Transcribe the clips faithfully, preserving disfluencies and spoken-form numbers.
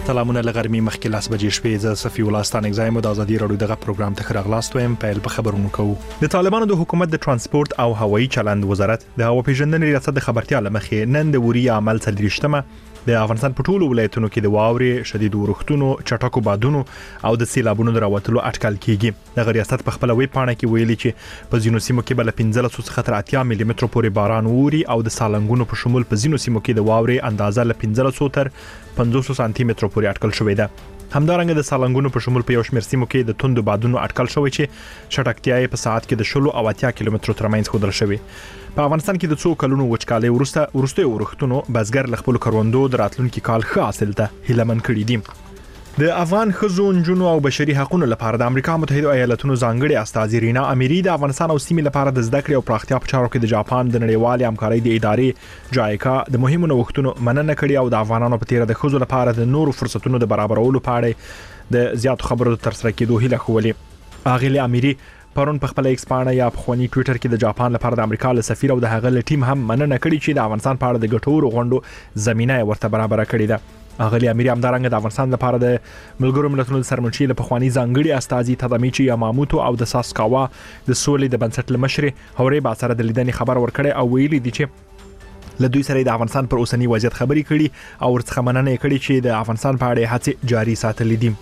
سلامونه لغرمي مخکې لاس بجې شپې ز صفي ولستان اگزایم د ازادي رادیو دغه پروګرام ته خراغلاست ويم په په خبرونو کوو. د طالبانو د حکومت د ترانسپورت او هوایي چلند وزارت د هوا پیژندنې ریاست د خبرتیا لمخې نن د وری عمل څلریشتمه د افغانستان په ټولو ولایتونو کې د واورې شدید ورښتونو چټکو بادونو او د سیلابونو دراوتلو اټکل کیږي. د ریاست په خپل ویب پاڼه کې ویلي چې په ځینو سیمو کې بل پنځه څخه تر اتیا ملي متر پورې باران ووري او د سالنګونو په شمول په ځینو سیمو کې د واورې اندازه ل پنځه تر پنځوس سانتي متر پورې اټکل شوې ده. همدارنګه د سالنګونو په شمول په یو شمېر سیمو کې د توندو بادونو اټکل شوی چې چټکتیا په ساعت کې د شلو او اتیا کیلومترو ترمنځ ښودل شوی. په افغانستان کې د څو کلونو وچکالۍ وروسته ورستي ورښتونو بزګر ل خپل کروندو د راتلونکي کال ښه حاصل ته هیله من کړی دي. د افغان خزو نجونو او بشري حقوقو لپاره د امریکا متحده ایالاتونو ځانګړي استاذ رینا اميري د افغانستان او سیمې لپاره د زده کړې او پراختیا په چارو کې د جاپان د نړیوالې همکارۍ د ادارې جایکا د مهمو نوښتونو مننه کړې او د افغانانو په تیر د خزو لپاره د نورو فرصتونو د برابرولو په اړه د زیاتو خبرو تر سره کېدو هیله خولې. اغلی اميري پرون په خپل ایکس پاڼه یا په خونی ټوئیټر کې د جاپان لپاره د امریکا له سفیر او د هغه له ټیم هم مننه کړې چې د افغانستان په اړه د ګټورو غونډو زمينه ورته برابر کړې ده. اغلی اميري همدارنګه د افغانستان لپاره د ملګرو ملتونو د سرمنشي له پخوانی ځانګړي استاذي تدامیچی یاماموتو او د ساسکاوا د سولې د بنسټ لمشر هوري با سره د لیدنې خبر ورکړي او ویلي دي چې له دوی سره د افغانستان پر اوسنی وضعیت خبري کړي او ورڅخه مننه کړي چې د افغانستان په اړه هڅې جاري ساتلې دي.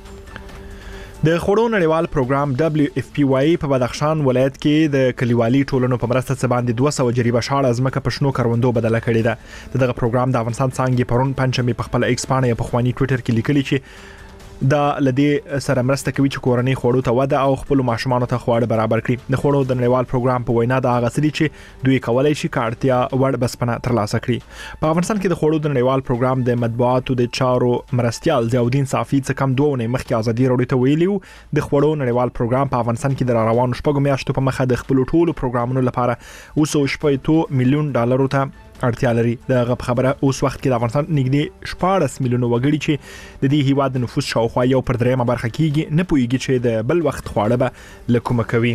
د خوړو نړیوال پروګرام دبليو اف پی واي په بدخشان ولایت کې د کلیوالي ټولنو په مرسته څخه باندې دوه سوه جریبه شاړه ځمکه په شنو کروندو بدله کړې ده. دغه پروګرام د افغانستان څنګه پرون پنځمې په خپل ایکس پاڼه په خواني ټوئیټر کې لیکلي چې دا لدی سره مرسته کوي چې کورنۍ خوړو ته وده او خپل ماشومانو ته خواړه برابر کړي. د خوړو د نړیوال پروګرام په وینا دا غسري چې دوی کولای شي کارتیا وړ بسپنه ترلاسه کړي. په افغانستان کې د خوړو د نړیوال پروګرام د مطبوعاتو د چارو مرستيال ضیاءالدین صافی څخه کم دوه نه مخکې ازادي رادیو ته ویلیو د خوړو نړیوال پروګرام په افغانستان کې د روانو شپږو میاشتو په مخه د خپل ټولو پروګرامونو لپاره اوس شپږ میلیون ډالر ته اړتیا لري. د خبره اوس وخت کې د افغانستان نږدې شپږ میلیونه وګړي چې د دې هیواد د نفوس شاوخوا یو پر درېمه برخه کېږي نه پوهیږي چې د بل وخت خواړه به لکومه کوي.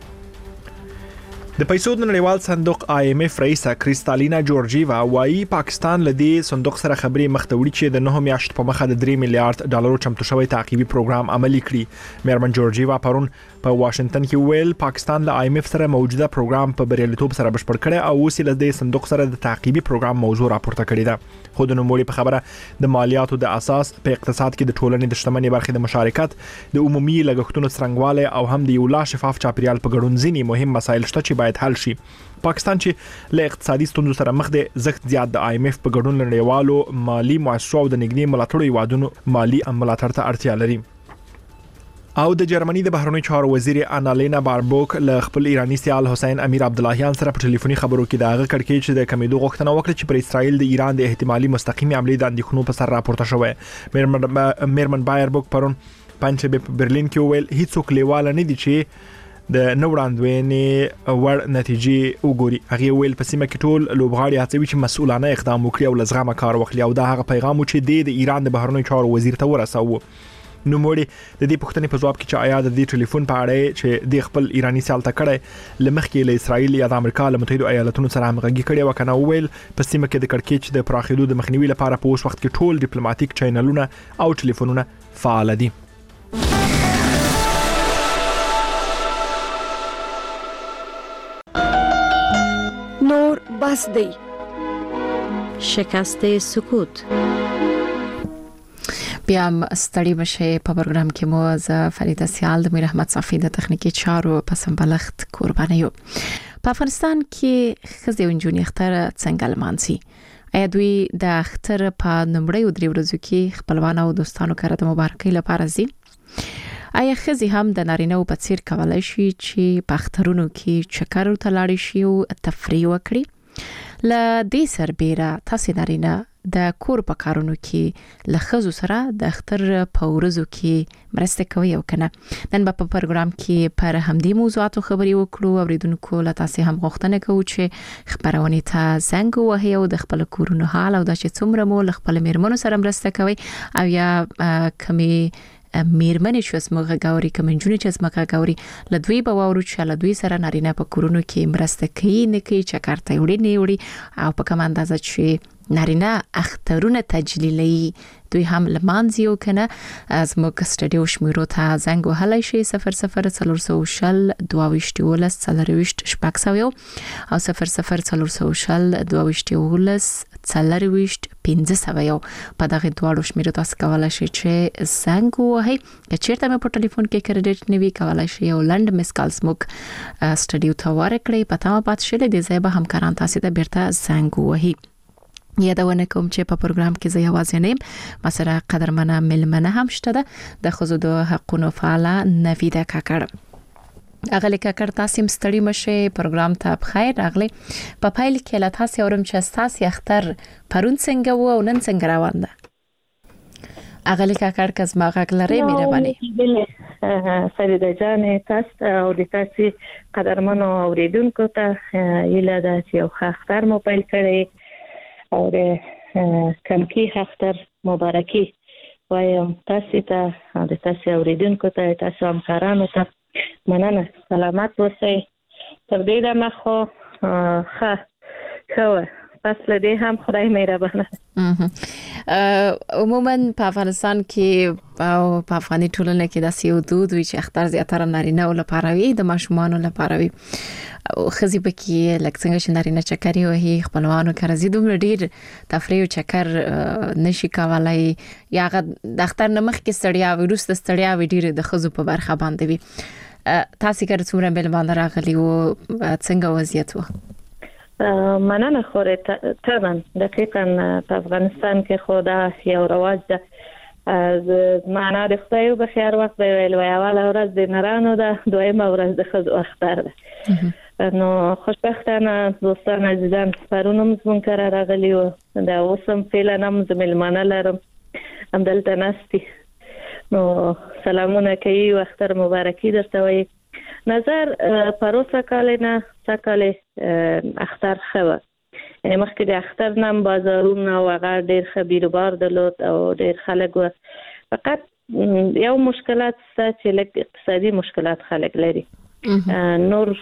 د پیسو د نړیوال صندوق آی ایم اف رئیسه کریستالینا جورجیوا وايي پاکستان لدی صندوق سره خبري مختوړي چې د نه میاشت په مخه د درې میلیارډ ډالرو چمتو شوی تعقیبي پروګرام عملي کړي. میرمن جورجیوا پرون په واشنگټن کې ویل پاکستان له آی ایم اف سره موجوده پروګرام په بریالیتوب سره بشپړ کړي او اوس له دې صندوق سره د تعقیبي پروګرام موضوع راپورته کړې ده. خو د نوموړي په خبره د مالیاتو د اساس په اقتصاد کې د ټولنې د شتمنۍ برخې د مشارکت د عمومي لګښتونو څرنګواله او هم د یو لا شفاف چاپیریال په ګډون ځینی مهم مسایل شته چې باید حل شي. پاکستان چې له اقتصادي ستونزو سره مخ دی زخت زیات د آی ایم اف په ګډون نړیوالو مالی مؤسسو او د نګنی ملاتړو یوادونو مالی ملاتړ ته اړتیا لري. او د جرمني د بهرنی چارو وزیر انالینا باربوک له خپل ایرانی سیال حسین امیر عبداللهیان سره په ټلیفوني خبرو کې دا غږ کړی چې د کمیدو غوښتنه وکړه چې پر اسرائیل د ایران د احتمالي مستقیمي عملیات د اندېښنو په سر راپورته شوی. میرمن بایربوک پرون پنځه په برلین کې ویل هیڅوک لیواله نه دي چې د نوړاندوینې ور نتیجې وګوري. هغه ویل په سیمه کې ټول لوبغاړي هڅوي چې مسؤلانه اقدام وکړي او لزغمه کار وکړي او دا هغه پیغام چې د ایران د بهرنی چارو وزیر ته ورساوه. نو موړي د دې پوښتنې په ځواب کې چې آیا د دې ټلیفون په اړه چې د خپل ایرانی سیال ته کړي لمخکې له اسرائیل یا د امریکا له متحده ایالاتونو سره همغږي کړي وکنه ویل په سیمه کې د کړکېچ د پراخېدو د مخنیوي لپاره په اوس وخت کې ټول ډیپلوماټیک چینلونه او ټلیفونونه فعال دي. نور بس دی شکست سکوت. بیا ستړي مشه په پروګرام کې مو از فریده سیال د میر احمد صافی د تخنیکی چارو په سمبلخت قرباني یو. په افغانستان کې خزي ونجونی اختر څنګه لمانځي؟ ایا دوی د اختر په نمړی درې ورځو کې خپلوان او دوستانو کړه د مبارکۍ لپاره ځي؟ ایا خزي هم د نارینه په څیر کولای شي چې په اخترونو کې چکر وتلاړي شي او تفریح وکړي؟ ل دې سربېره تاسو نارینه د کور په کارونو کې لخصو سره د اختر په ورځو کې مرسته کوي او کنه. نن په پروګرام کې پر همدې موضوعاتو خبري وکړو او ریدونکو له تاسو هم غوښتنه کوو چې خبرونه ته زنګ وهي او د خپل کورونو حال او د چې څومره مو خپل میرمنو سره مرسته کوي او یا کمی میرمنې چې اسمه غاوري کمنجونی چې اسمه غاوري لدوی په وورو چې لدوی سره نارینه په کورونو کې مرسته کوي نه کوي چې کارته وړي نه وړي او په کوم اندازه چې نارینه اخترونه تجلیلی دوی هم لمانځیو کنه از موږ سټډیو شمیرو ته زنګ وهلای شي صفر صفر څلور سوه شل دوه ویشت ولس څلرویشت شپږ سوه او صفر صفر څلور سوه شل دوه ویشت ولس څلرویشت پنځه سوه په دغه دواړو شمیرو تاسو کولای شئ چې زنګ ووهئ که چیرته مې په ټلیفون کې کریډټ نه وي کولای شئ یو لنډ میس کال زموږ سټډیو ته ورکړئ په تمه پات شئ د ځای به همکاران تاسو ته بیرته زنګ ووهي. یادونه کوم چې په پروګرام کې زه یوازې نه یم، ما سره قدرمنه ملمنه هم شته ده د ښځو د حقونو فعاله نویده کاکړ. اغلی کاکړ تاسو مستړي مشه پروګرام ته بخیر راغلی. په پایل کې لا تاسو اورم چې تاسو اختر پرون څنګه وو او نن څنګه روان ده؟ اغلی کاکړ کز ما غږ لري مهرباني. فريده جان تاسو او د تاسو قدرمنو اوریدونکو ته یله د یو اختر مو پیل کړی او د کمکی اختر مبارکي وایم تاسو ته او د تاسو اوریدونکو ته تاسو همکارانو ته مننه. سلامت اوسئ. تر دې دمه خو ښه ښه پس له دې هم خدای مهربانه. عموما په افغانستان کې او په افغاني ټولنه کې د سیو دود وی چې اختر زیاتره نارینه او لپاره وي د ماشومان لپاره وي او خزي بکی لکه څنګه چې نارینه چکرې وهي خپلوانو کرزي دومره ډیر تفریح او چکر نشي کولای یا د اختر نمخ کې ستړیا ویروس د ستړیا وی ډیر د خزو په برخه باندې وي. تاسو کړه څومره بل باندې راغلی او څنګه وضعیت و؟ مننه خوره طبعا دقیقاً په افغانستان کې خدا یو رواج ده از معنا د خدای په خیر وخت دی ویل وی اوله ورځ د نرانو ده دویمه ورځ د خزو اختر ده. نو خوشبختانه دوستان عزیزان پرونم زمون کار راغلی و دا اوسم فعلا هم زملمانه لرم هم دلته نستی نو سلامونه کوي و اختر مبارکي درته وي. نظر پروسه کالینا سکاله اختر خو یعنی مخکې د اختر نام بازارونه او هغه ډېر خبيربار درلود او ډېر خلک و فقط یو مشکلات چې لکه اقتصادي مشکلات خلک لري نور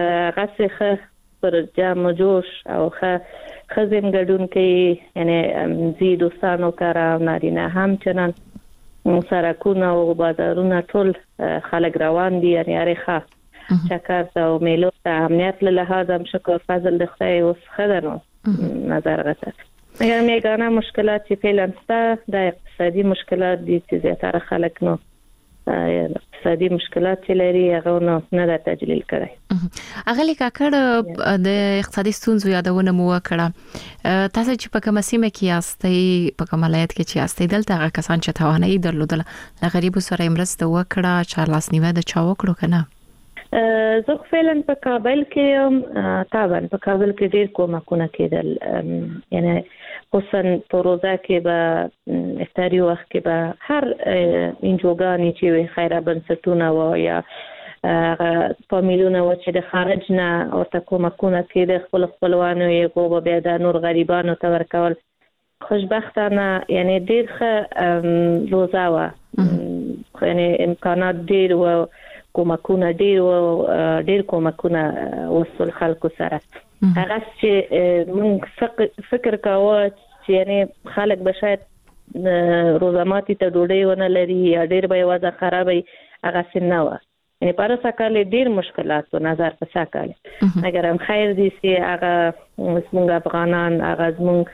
غسخه پر جام جوش او خ خزم ګډون کوي یعنی زی دوستانو کارا نارینه همچنان سرکونه او بازارونه ټول خلک روان دي یعنی اړخه چکر او میلو ته امنیت له لحاظ هم شکر فضل د خدای اوس خدانو نظر غته. اگر میګانا مشکلات چې فعلا ستا د اقتصادي مشکلات دي چې زیاتره خلک نو اقتصادي مشکلات چې لري هغه نو نه د تجلیل کړی. اغلی کاکړ د اقتصادي ستونزو یادونه مو وکړه. تاسو چې په کومه سیمه کې یاستئ په کوم ولایت کې چې یاستئ دلته هغه کسان چې توانایي درلودل له غریبو سره مرسته وکړه چې لاس نیوه د چا وکړو کنه؟ زه فعلا په کابل کې طبعا په کابل کې ډیر کومکونه کېدل یعنی خصوصا په روزه کې به افطاری وخت کې به هر انجوګانی چې خیره بنسټونه و یا فامیلونه و چې د خارج نه ورته کومکونه کېدل خپل خپلوانو یې کو به د نور غریبانو ته ورکول. خوشبختانه یعنی ډیر ښه روزه و یعنی امکانات ډیر و کومکونه ډیر او ډیر کومکونه وصول خلکو سره هغه چې موږ فکر کاوه چې یعنی خلک به شاید روزماتي ته ډوډۍ ونه لري یا ډیر به وضع خرابي هغه څنګه و یعنی په هغه کال ډیر مشکلات و نظر په ساکاله اگر هم خیر دي چې هغه موږ افغانان هغه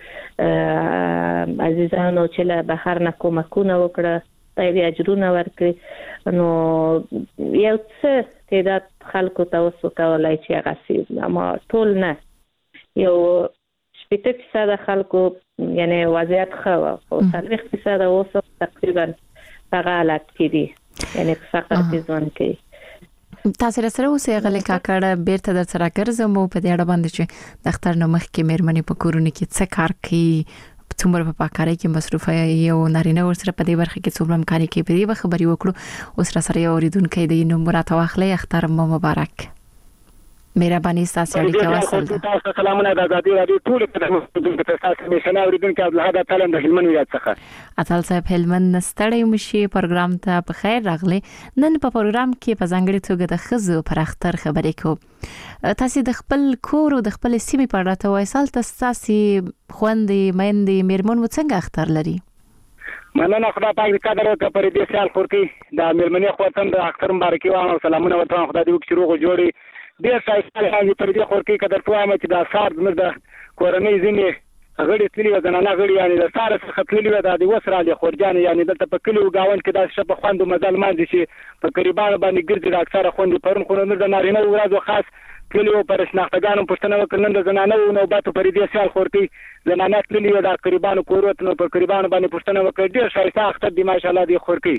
موږ عزیزانو چې له بهر نه کومکونه وکړه طيب اجرونه ورکړي نو یو څه تعداد خلکو ته وسو کولای چې هغه سي اما ټول نه یو شپږ فیصد خلکو یعنی وضعیت خو او څلور فیصد وسو تقریبا هغه حالت کې دي یعنی فقط ځوان کې. تاسو سره اوسې غلې کاکړه بیرته در سره ګرځم په دې اړه باندې چې د اختر نو مخ کې مېرمنې په کورونه کې څه کار کوي څومره په پاکاري کې مصروفه یو نارینه ور سره په دې برخه کې څومره کاری کوي په دې خبري وکړو اوس را سره اوریدونکو د نو مراد واخلې اختر مو مبارک. مهرباني تاسو اړیکه وسل تاسو سلامونه د ازادي رادیو ټول په تاسو مې سلام اوریدونکو عبدالحد تعالی د هلمند ولایت څخه اتل صاحب هلمند ستړی مشي پروګرام ته په خیر راغلی. نن په پروګرام کې په ځانګړي توګه د خزو پر اختر خبرې کوو. تاسو د خپل کور او د خپل سیمې په اړه ته وایسال تاسو خوندې مېندې میرمن څنګه اختر لري؟ مننه خدای پاک دې قدر وکړي پر دې سیال خورتي د میرمنې خواتم د اختر مبارکي وایم. سلامونه ورته خدای دې وکړي روغ جوړي ډیر ښایسته هغه پر دې خورتي قدر کوم چې د اثار د کورنۍ ځینې غړي تللی و زنانه غړي یعنی د ساره څخه تللی و د وسره له خورجان یعنی دلته په کلیو گاون کې د شپه خوند مزل مانځي چې په قریبان باندې ګرځي د اکثره خوند پرون خو نور د نارینه ورځو خاص کلیو پر شناختګانو پښتنه وکړل د زنانه نو باتو پر دې سیال خورتي زنانه تللی و د قریبان کوروت نو په قریبان باندې پښتنه وکړ ډیر ښایسته اختر دی ماشاءالله دی خورتي.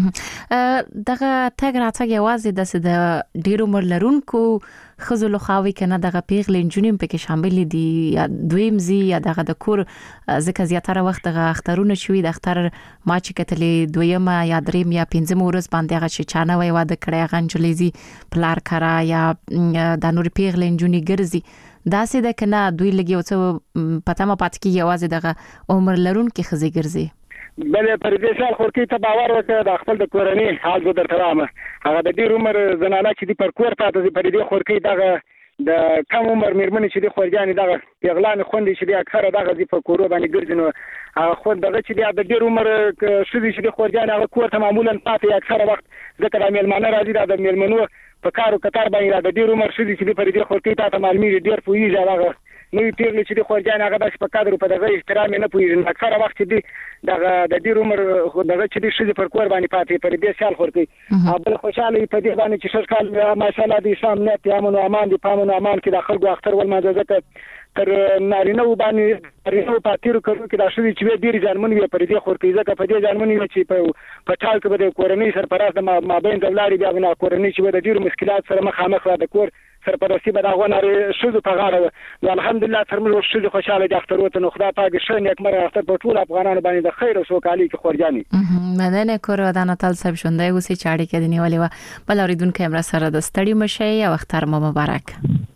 دغه تګ راتګ یوازې د ډیرو مرلرونکو خزلو خاوي کنه دغه پیغلې جنوم پکې شامل دي یا دویم زی یا دغه د کور ځکه زیاتره وخت دغه اخترونه شوي د اختر ما چې کتلې دویمه یا دریم یا پنځم ورځ باندې هغه چې چانه وای واده کړی غنجلېزي پلار کرا یا د نور پیغلې جنونی ګرځي دا سې د کنه دوی لګي او څه پته ما پات کې یوازې دغه عمر لرون کې خزي ګرځي. بلې پر دې سال خورتي ته باور وکړه د خپل د کورنۍ حال زه درته وایم. هغه د ډیر عمر زنانه چې دی پر کور پاتې دي پر دې خورتي دغه د کم عمر میرمنې چې دی خورجانې دغه پیغلان خوندې چې دی اکثره دغه دی په کورو باندې ګرځي نو هغه خو دغه چې دی د ډیر عمر شوي چې دی خورجان هغه کور ته معمولا پاتې اکثره وخت ځکه د میلمانه راځي د میلمنو په کارو کتار باندې د ډیر عمر شوي چې دی پر دې خورتي ته معلومي ډیر پوهیږي هغه نو پیغلې چې د خورجان هغه د په قدر په دغه احترام نه پوهیږي اکثره وخت دی دغه د ډیر عمر دغه چې دی شوي پر کور باندې پاتې پر دې سال خورتي بل خوشاله په دې باندې چې شکل ماشاءالله د اسلام نه پیامن او امان دي پامن او امان کې د خلکو اختر ول ماجازه تر نارینه باندې نارینه پاتیرو کړو کې د شوي چې ډیر ځانمن وي پر دې خورتي ځکه په دې ځانمن وي چې په پټال کې د کورنۍ سرپرست ما مابین د ولاري بیا نه کورنۍ چې د ډیر مشکلات سره مخامخ را د کور سرپرستی به دا غوناري شوزو په غاړه نو الحمدلله تر موږ شوزو خوشاله د اختر وته نو خدای پاک ښه نیک مر اختر په ټول افغانانو باندې د خیر او سوکالي کې خورجاني مدنه کور ودان تل صاحب شونده اوسې چاړي کې دی نیولې و بل اوریدون کیمرا سره د ستړي مشه او اختر مو مبارک.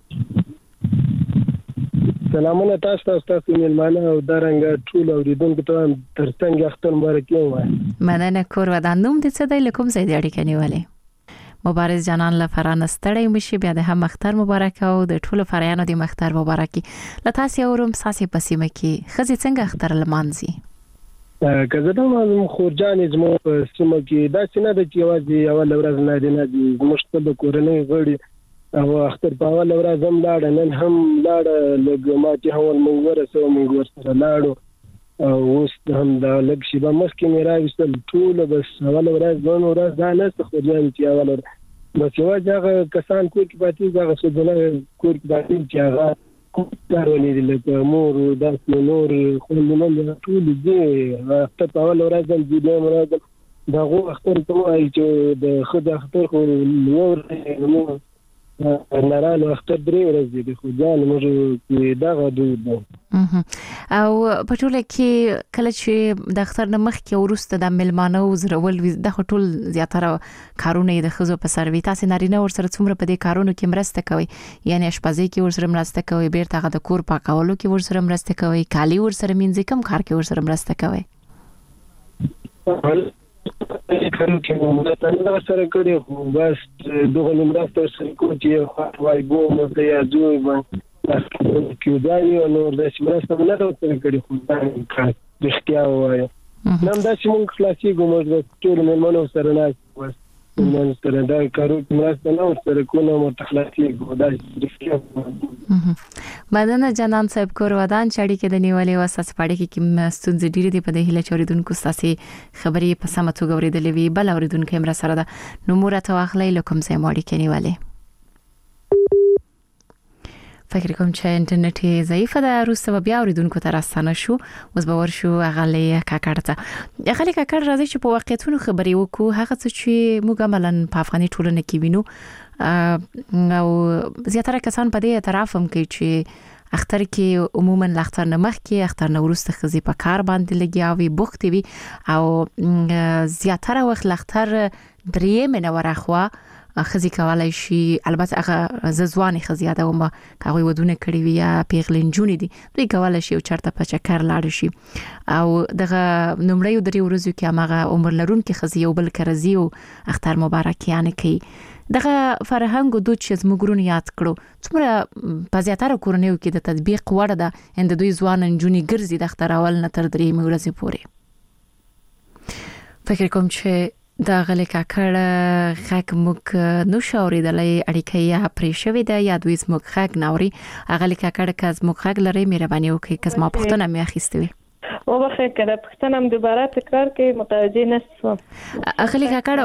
سلامونه تاسو تاسو میلمانه او درنګ ټول اوریدونکو ته تر څنګه اختر مبارک وایم. مدنه کور ودان نوم دې څه دی لکم زید اړیکه نیولې مبارز جانان لفران ستړی مشي بیا د هم اختر مبارک او د ټولو فرایانو د اختر مبارکي لتاسي اورم ساسي پسیمه کې خزي څنګه اختر لمانځي کزه دا مازم خورجانې زمو په سیمه کې دا څنګه د یوازې اول ورځ نه دی نه دی مشته د کورنۍ غړي او اختر په اول ورځ هم لاړ نن هم لاړ لګ ما چې هول مونږ ورسو مونږ ورسره لاړو او اوس هم دا لګ شي به مسکه مې راوستل ټول بس اول ورځ ځون ورځ دا نه خورجان چې اول ورځ بس یو ځای کسان کوی کې پاتې ځای څه دنه کوی کې پاتې چې هغه کارونه دي لکه مور او داس نور خو نن ټول دي هفته په اول ورځ د دې مراد دا غو اختر ته وایي چې د خدای اختر خو نور نو نارانه اختر درې ورځې دي خو ځان موږ دا غوډو او په ټول کې کله چې د اختر نه مخ کې ورسته د ملمانو زرول د ټول زیاتره کارونه د خزو په سروي تاسو نارینه ور سره څومره په دې کارونو کې مرسته کوي یعنی اشپزي کې ور سره مرسته کوي بیرته د کور پاکولو کې ور سره مرسته کوي کالی ور سره مینځي کم کار کې ور سره مرسته کوي کله چې موږ ته سره کړی خو بس دغه مرسته سره کوم چې وای ګوم د یادوي باندې کې دا یو نور د مرسته نه دا سره کړی خو دا د اختیار وای نن دا چې موږ خلاصي ګوم د ټول مېلمنو سره نه بس نن سره دا کارو مرسته نه سره کومه متخلاصي ګو دا د اختیار مدنه جانان صاحب کور ودان چړي کې د نیولې وساس پړې کې کوم ستونزې ډېرې دي په دې هله چوریدونکو ساسي خبرې په سمه توګه ورېدلې وی بل اوریدونکو هم را سره ده نو مور ته واخلې لکم سه ماړي کې نیولې فکر کوم چې انټرنیټ ضعیفه ده روسه بیا اوریدونکو ته راستانه شو اوس به ورشو اغلې کاکړ ته اغلې کاکړ راځي چې په واقعیتونو خبرې وکړو هغه څه چې موږ عملاً په افغاني ټولنه کې وینو او زیاتره کسان په دې اعتراف هم کوي چې اختر کې عموما اختر نه مخ کې اختر نه ورسته خزي په کار باندې لګیاوي بوختي وي او زیاتره وخت اختر درې منوره خو خزي کولای شي البته هغه ززواني خزي دا ومه هغه ودونه کړی وي یا پیغلنجونی دي دوی کولای شي او چرته په چکر لاړ شي او دغه نمړی درې ورځو کې هغه عمر لرون کې خزي یو بل کرزي او اختر مبارکیانه کوي دغه فرهنګ دود چې زموږ یاد کړو څومره په زیاتره کورنیو کې د تطبیق وړ ده اند دوی ځوان نجونی ګرځي د اختر اول نه تر درې ورځې پورې فکر کوم چې دا غلې کاکړ خاک موږ نو شاوري د لې اړیکې یا پرې شوې ده یا دوی زموږ خاک ناوري غلې کاکړ کز موږ خاک لري مهرباني وکړئ کز ما پښتنه مې اخیستوي او بخیر کړه پښتنه هم دوباره تکرار کې متوجه نشم غلې کاکړ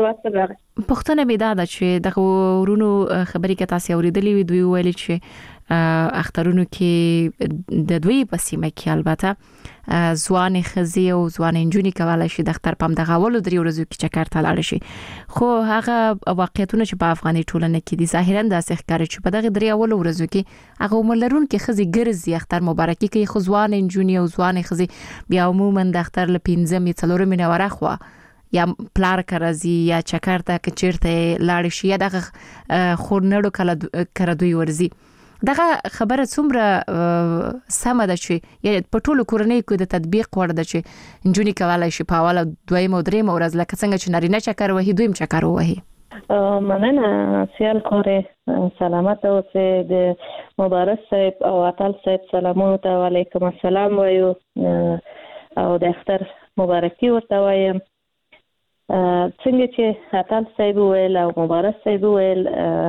پښتنه مې دا ده چې د ورونو خبرې کې تاسو اوریدلې وي دوی ویل چې اخترونو کې د دوی په سیمه کې البته ځوان خزي او ځوان انجونی کولای شي د اختر پام د غولو درې ورځو کې چکر ته لاړ شي خو هغه واقعیتونه چې په افغاني ټولنه کې دي ظاهرا د ښکاري چې په دغه درې اول ورځو کې هغه عمرلرون کې خزي ګرځي اختر مبارکي کوي خو ځوان انجونی او ځوان خزي بیا عموما د اختر ل پنځم څلورم نه ورخوا یا پلار کرازي یا چکر ته چیرته لاړ شي یا دغه خورنړو کله کړه دوی ورزي دغه خبره څومره سمه ده چې یا په ټولو کورنۍ کې د تطبیق وړ ده چې انجونی کولای شي په اوله دویم او دریم ورځ لکه څنګه چې نارینه چکر وهي دویم چکر وهي مننه سیال کوره سلامت اوسه د مبارک صاحب او اتل صاحب سلامونه ته علیکم السلام وایو او د اختر مبارکي ورته وایم څنګه چې اتل صاحب ویل او مبارک صاحب ویل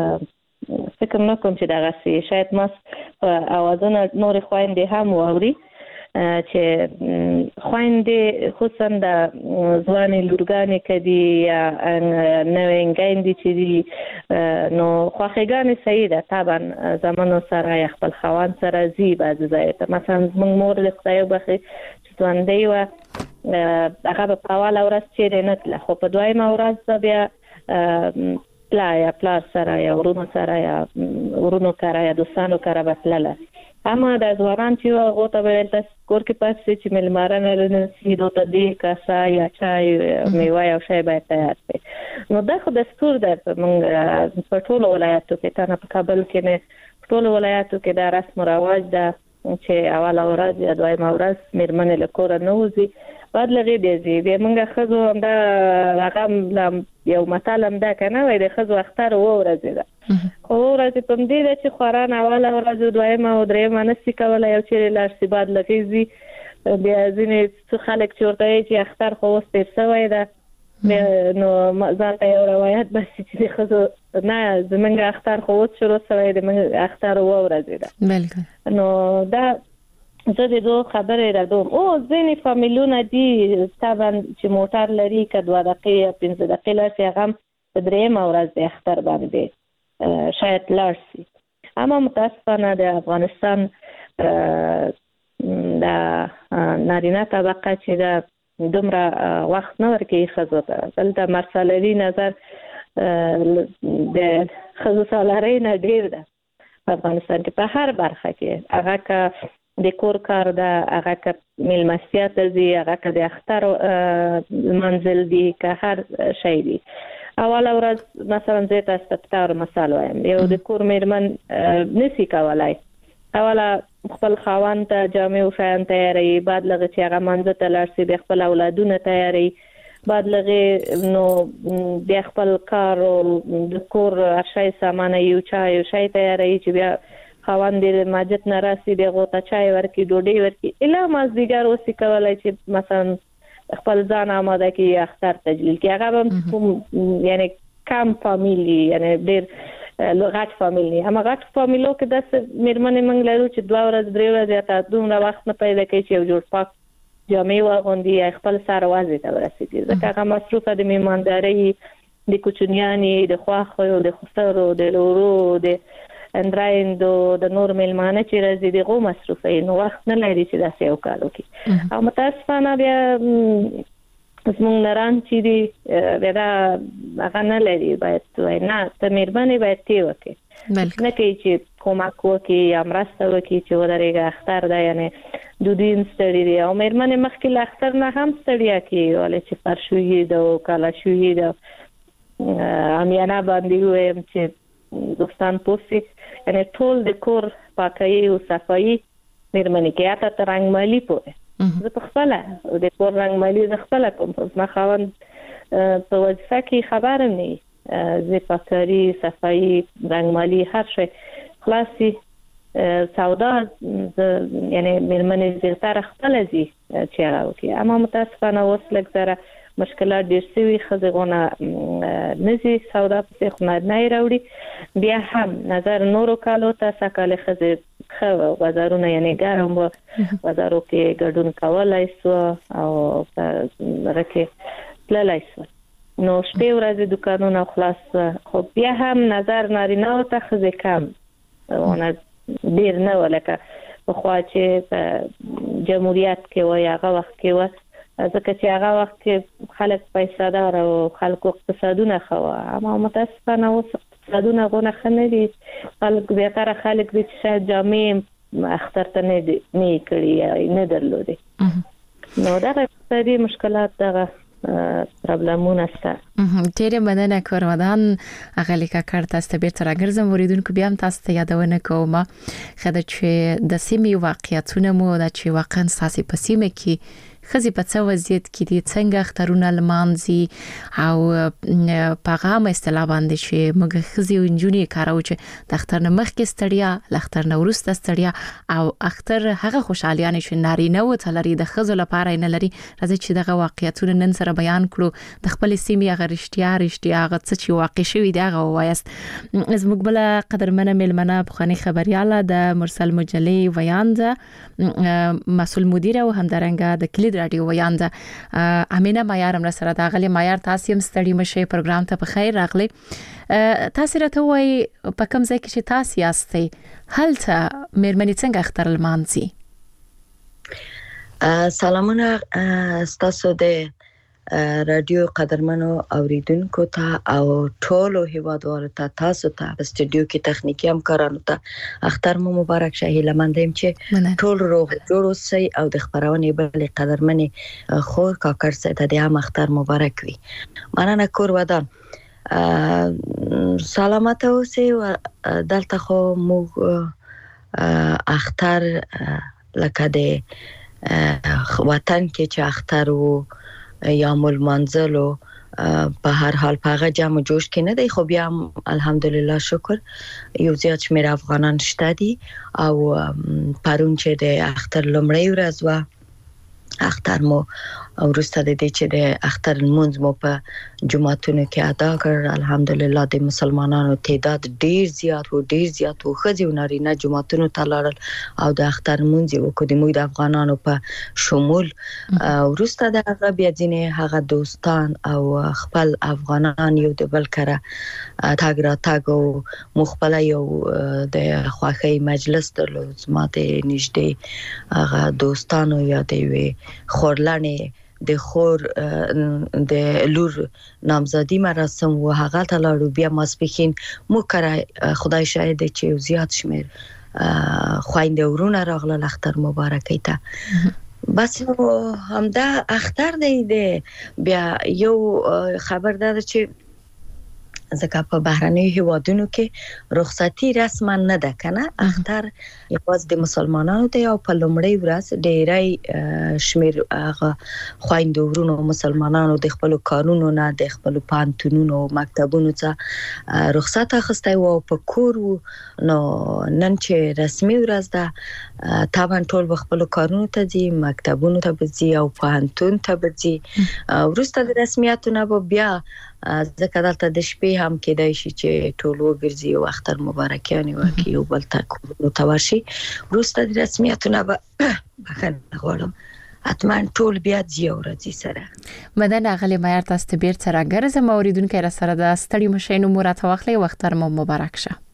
فکر نه کوم چې دغه سي شاید ماس اوازونه نور خويندې هم ووري چې خويندې خصوصا د ځواني لورګانې کدي یا نوینګاندې چې دي نو خوخېګانې سیده طبعا زمونږ سره خپل خوان سره زی باز ځای ته مثلا موږ مور له خدای وبخي چې ځوندې و هغه په اول ورځ چې نه تل خو په دویمه ورځ بیا لا یا پلار سره یا ورونو سره یا ورونو کاره یا دوستانو کاره بتلله اما د ځوانان چې هغه ته ویل تاسو کور کې پاتې چې ملمارانه لري سیدو ته دی کاسا یا چای میوه او شای باید تیار شي نو دا خو دستور ده موږ په ټولو ولایتو کې تنه په کابل کې نه ټولو ولایتو کې دا رسم او رواج ده چې اوله ورځ یا دویمه ورځ مېرمنې له کوره نه وځي بعد لغې دی به موږ خزو هم دا رقم یو مطالم دا کنه وای د خزو اختر و ورځ ده خو ورځ په دې ده چې خوران اوله ورځ دویمه او دریمه نسې کولای یو چې لار سی بعد لغې بیا ځینې څه خلک چې ورته چې اختر خو وسته سوی ده نو ځان ته یو روایت بس چې خزو نه زمونږ اختر خو وڅ شروع سوی د اختر و ورځ ده بالکل نو دا زه د دوه خبرې را دوم او ځینې فامیلونه دي طبعا چې موټر لري که دوه دقیقې پنځه دقیقې لار شي هغه په درېیمه ورځ د اختر باندې شاید لاړ شي اما متاسفانه د افغانستان د نارینه طبقه چې د دومره وخت نه ورکوي ښځو ته دلته مرسالري نظر د ښځو سالارۍ نه ډېر ده په افغانستان کې په هر برخه کې هغه که د کور کار ده هغه که میلمستیا ته ځي هغه که د اختر منزل دي که هر شی دي اوله ورځ مثلا زه تاسو ته تار مثال وایم یو د کور میرمن نسی کولای اوله خپل خاوند ته جامې او شیان تیاری بعد لږ چې هغه منځ ته لاړ شي د خپل اولادونو تیاری بعد لږ نو د خپل کار او د کور اشیاء سامان یو چا یو شی تیاری چې بیا خاوند د ماجت ناراسي دغه ته چای ورکی ډوډۍ ورکی اله مازدیګر اوسې کولای چې مثلا خپل ځان آماده کی اختر تجلیل کی هغه هم یعنی کم فامیلی یعنی ډیر لغت فامیلی اما غټ فامیلو کې د میرمنې منګ لرو چې دوه ورځې درې ورځې ته دومره وخت نه پیدا کوي چې یو جوړ پاک جامې واغوندي خپل سره وازي ته ورسېږي ځکه هغه مصروفه د میمانداري د کوچنیانې د خواخو د خسرو د لورو د اندرایندو د نور میلمانه چې راځي دغه مصروفه نو وخت نه لري چې داسې یو کار وکړي او متاسفانه بیا زمونږ نران چې دي بیا هغه نه لري باید وای نه ته مهرباني باید تی وکړي نه کوي چې کومک وکړي یا مرسته وکړي چې ودرېږه اختر ده یعنی دودین ستړي دي او مهرباني مخکې له اختر نه هم ستړیا کړي ولې چې فرشوي ده او کالا شوي ده امیانه باندې وایم چې دوستان پوسی یعنی ټول د کور پاکي او صفایي میرمنې کې اته ترنګ مالی پوهه زه په خپل د کور رنګ مالی زه خپل کوم ما خوان په وظیفه کې خبر نه زه پاکري صفایي رنګ مالی هر شي خلاصي سودا یعنی میرمنې زیاتره خپل دي چې هغه کوي اما متاسفانه اوس لږ زره مشکلات ډېر شوي خزغونه نزي سودا په خونه نه راوړي بیا هم نظر نورو کالو ته سکاله خزه خو بازارونه یعنی ګرم بازارو کې ګډون کولای سو او رکه تللای سو نو شپې ورځې دکانونه خلاص خو بیا هم نظر نارینه او ته خزه کم ونه ډیر نه ولکه په خوا چې په جمهوریت کې وای هغه وخت کې و ځکه چې هغه وخت کې خلک پیسې دار او خلکو اقتصادونه خو اما متاسفانه اوس اقتصادونه غونه خنه دي خلک زیاتره خلک دي چې جامع اختر ته نه دي نه کړی نه درلودي نو دا اقتصادي مشکلات دغه پرابلمونه سره ډېر مننه کورودان اغلی کا کار تاسو به تر راګرځم وریدونکو بیا هم تاسو ته یادونه کوم خدای چې د سیمې واقعیتونه مو د چې واقعا ساسي په سیمه کې خزي په څو وضعیت کې دي څنګه اخترونه لمانځي او پیغام اصطلاح باندې چې موږ خزي او انجونی کارو چې د اختر نه مخکې ستړیا اختر نه وروسته ستړیا او اختر هغه خوشالیانه چې نارینه و تلري د خزو لپاره نه لري راځي چې دغه واقعیتونه نن سره بیان کړو د خپل سیمې هغه رښتیا رښتیا هغه څه چې واقع شوی دی هغه وایست زموږ بل قدرمنه ملمنه بخاني خبرياله د مرسل مجلې ویاند مسؤل مدیر او همدارنګه د کلید رادیو ویاند امینه معیار هم سره دا غلي معیار تاسو هم ستړي مشه پروګرام ته په خیر راغلي تاسو راته وای په کوم ځای کې چې تاسو یاستئ هلته مېرمنې څنګه اختر لمانځي سلامونه تاسو د رادیو قدرمنو اوریدونکو ته او ټولو هیوادوالو ته تاسو ته په استودیو کې تخنیکی همکارانو ته اختر مو مبارک شه هیله مندم چې ټول روغ جوړ اوسئ او د خبرونه بل قدرمنې خو کاکر ته د هم اختر مبارک وي مننه کور ودان سلامت اوسئ دلته خو مو اختر لکه د وطن کې چې اختر وو یا مول منزلو په هر حال په هغه جمع جوش کې نه دی خو بیا الحمدلله شکر یو زیات شمیر افغانان شته دي او پرون چې د اختر لومړی ورځ و اختر مو ورسته د دې چې د اختر المنز مو په جمعتونو کې ادا کړ الحمدلله د مسلمانانو تعداد ډیر زیات و ډیر زیات و خځې او نارینه جمعتونو ته لاړل او د اختر منز یو کو د موږ د افغانانو په شمول ورسته د هغه بیا ځینې هغه دوستان او خپل افغانان یو د بل کره تاګ را تاګ او مخبل یو د خوخي مجلس درلود ماته نږدې هغه دوستانو یا د وی خورلانه د خور د لور نامزدي مراسم و هغه ته لاړو بیا ماسپخین مو کړه خدای شاهد چې زیات شمیر خويند ورونه راغله اختر مبارکي ته بس نو همدا اختر دی بیا یو خبر ده چې ځکه په بهرنی هیوادونو کې رخصتي رسما نه ده کنه اختر یوازې د مسلمانانو ته او په لومړی ورځ ډیری شمیر هغه خويندو ورونو مسلمانانو د خپل کارونو نه د خپل پانتونونو مکتبونو ته رخصت اخیسته او په کور نو نن چې رسمي ورځ ده طبعا ټول خپل کارونو ته دي مکتبونو ته ځي او پانتون ته ځي ورسته د رسمیاتو نه بیا ځکه دلته د شپې هم کېدای شي چې ټول وګرځي او اختر مبارکیانه ورکړي او بل تکو تواشي وروسته د رسمیاتو نه بخښنه غواړم حتما ټول بیا ځي ورځي سره مدن اغلی معیار تاسو ته بیرته راګرځم اوریدونکو را سره د ستړي مشینو مراد واخلي وختر مو مبارک شه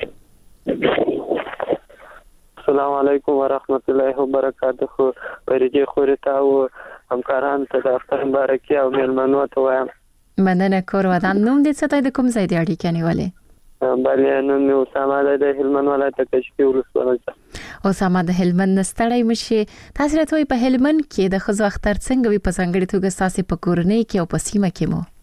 السلام علیکم ورحمت الله وبرکاته پرېږي خورته او همکاران ته د اختر مبارکي او میلمنو ته وایم مننه کور ودان نوم دې څه ته د کوم ځای دی اړیکه نیولې بله نوم مې اسامه د هلمند ولایت کشمیر ولسوالۍ اسامه د هلمند نستړی مشي تاسو راته په هلمند کې د خزو اختر څنګه وي په څنګه توګه تاسو په کورنۍ کې او په سیمه کې مو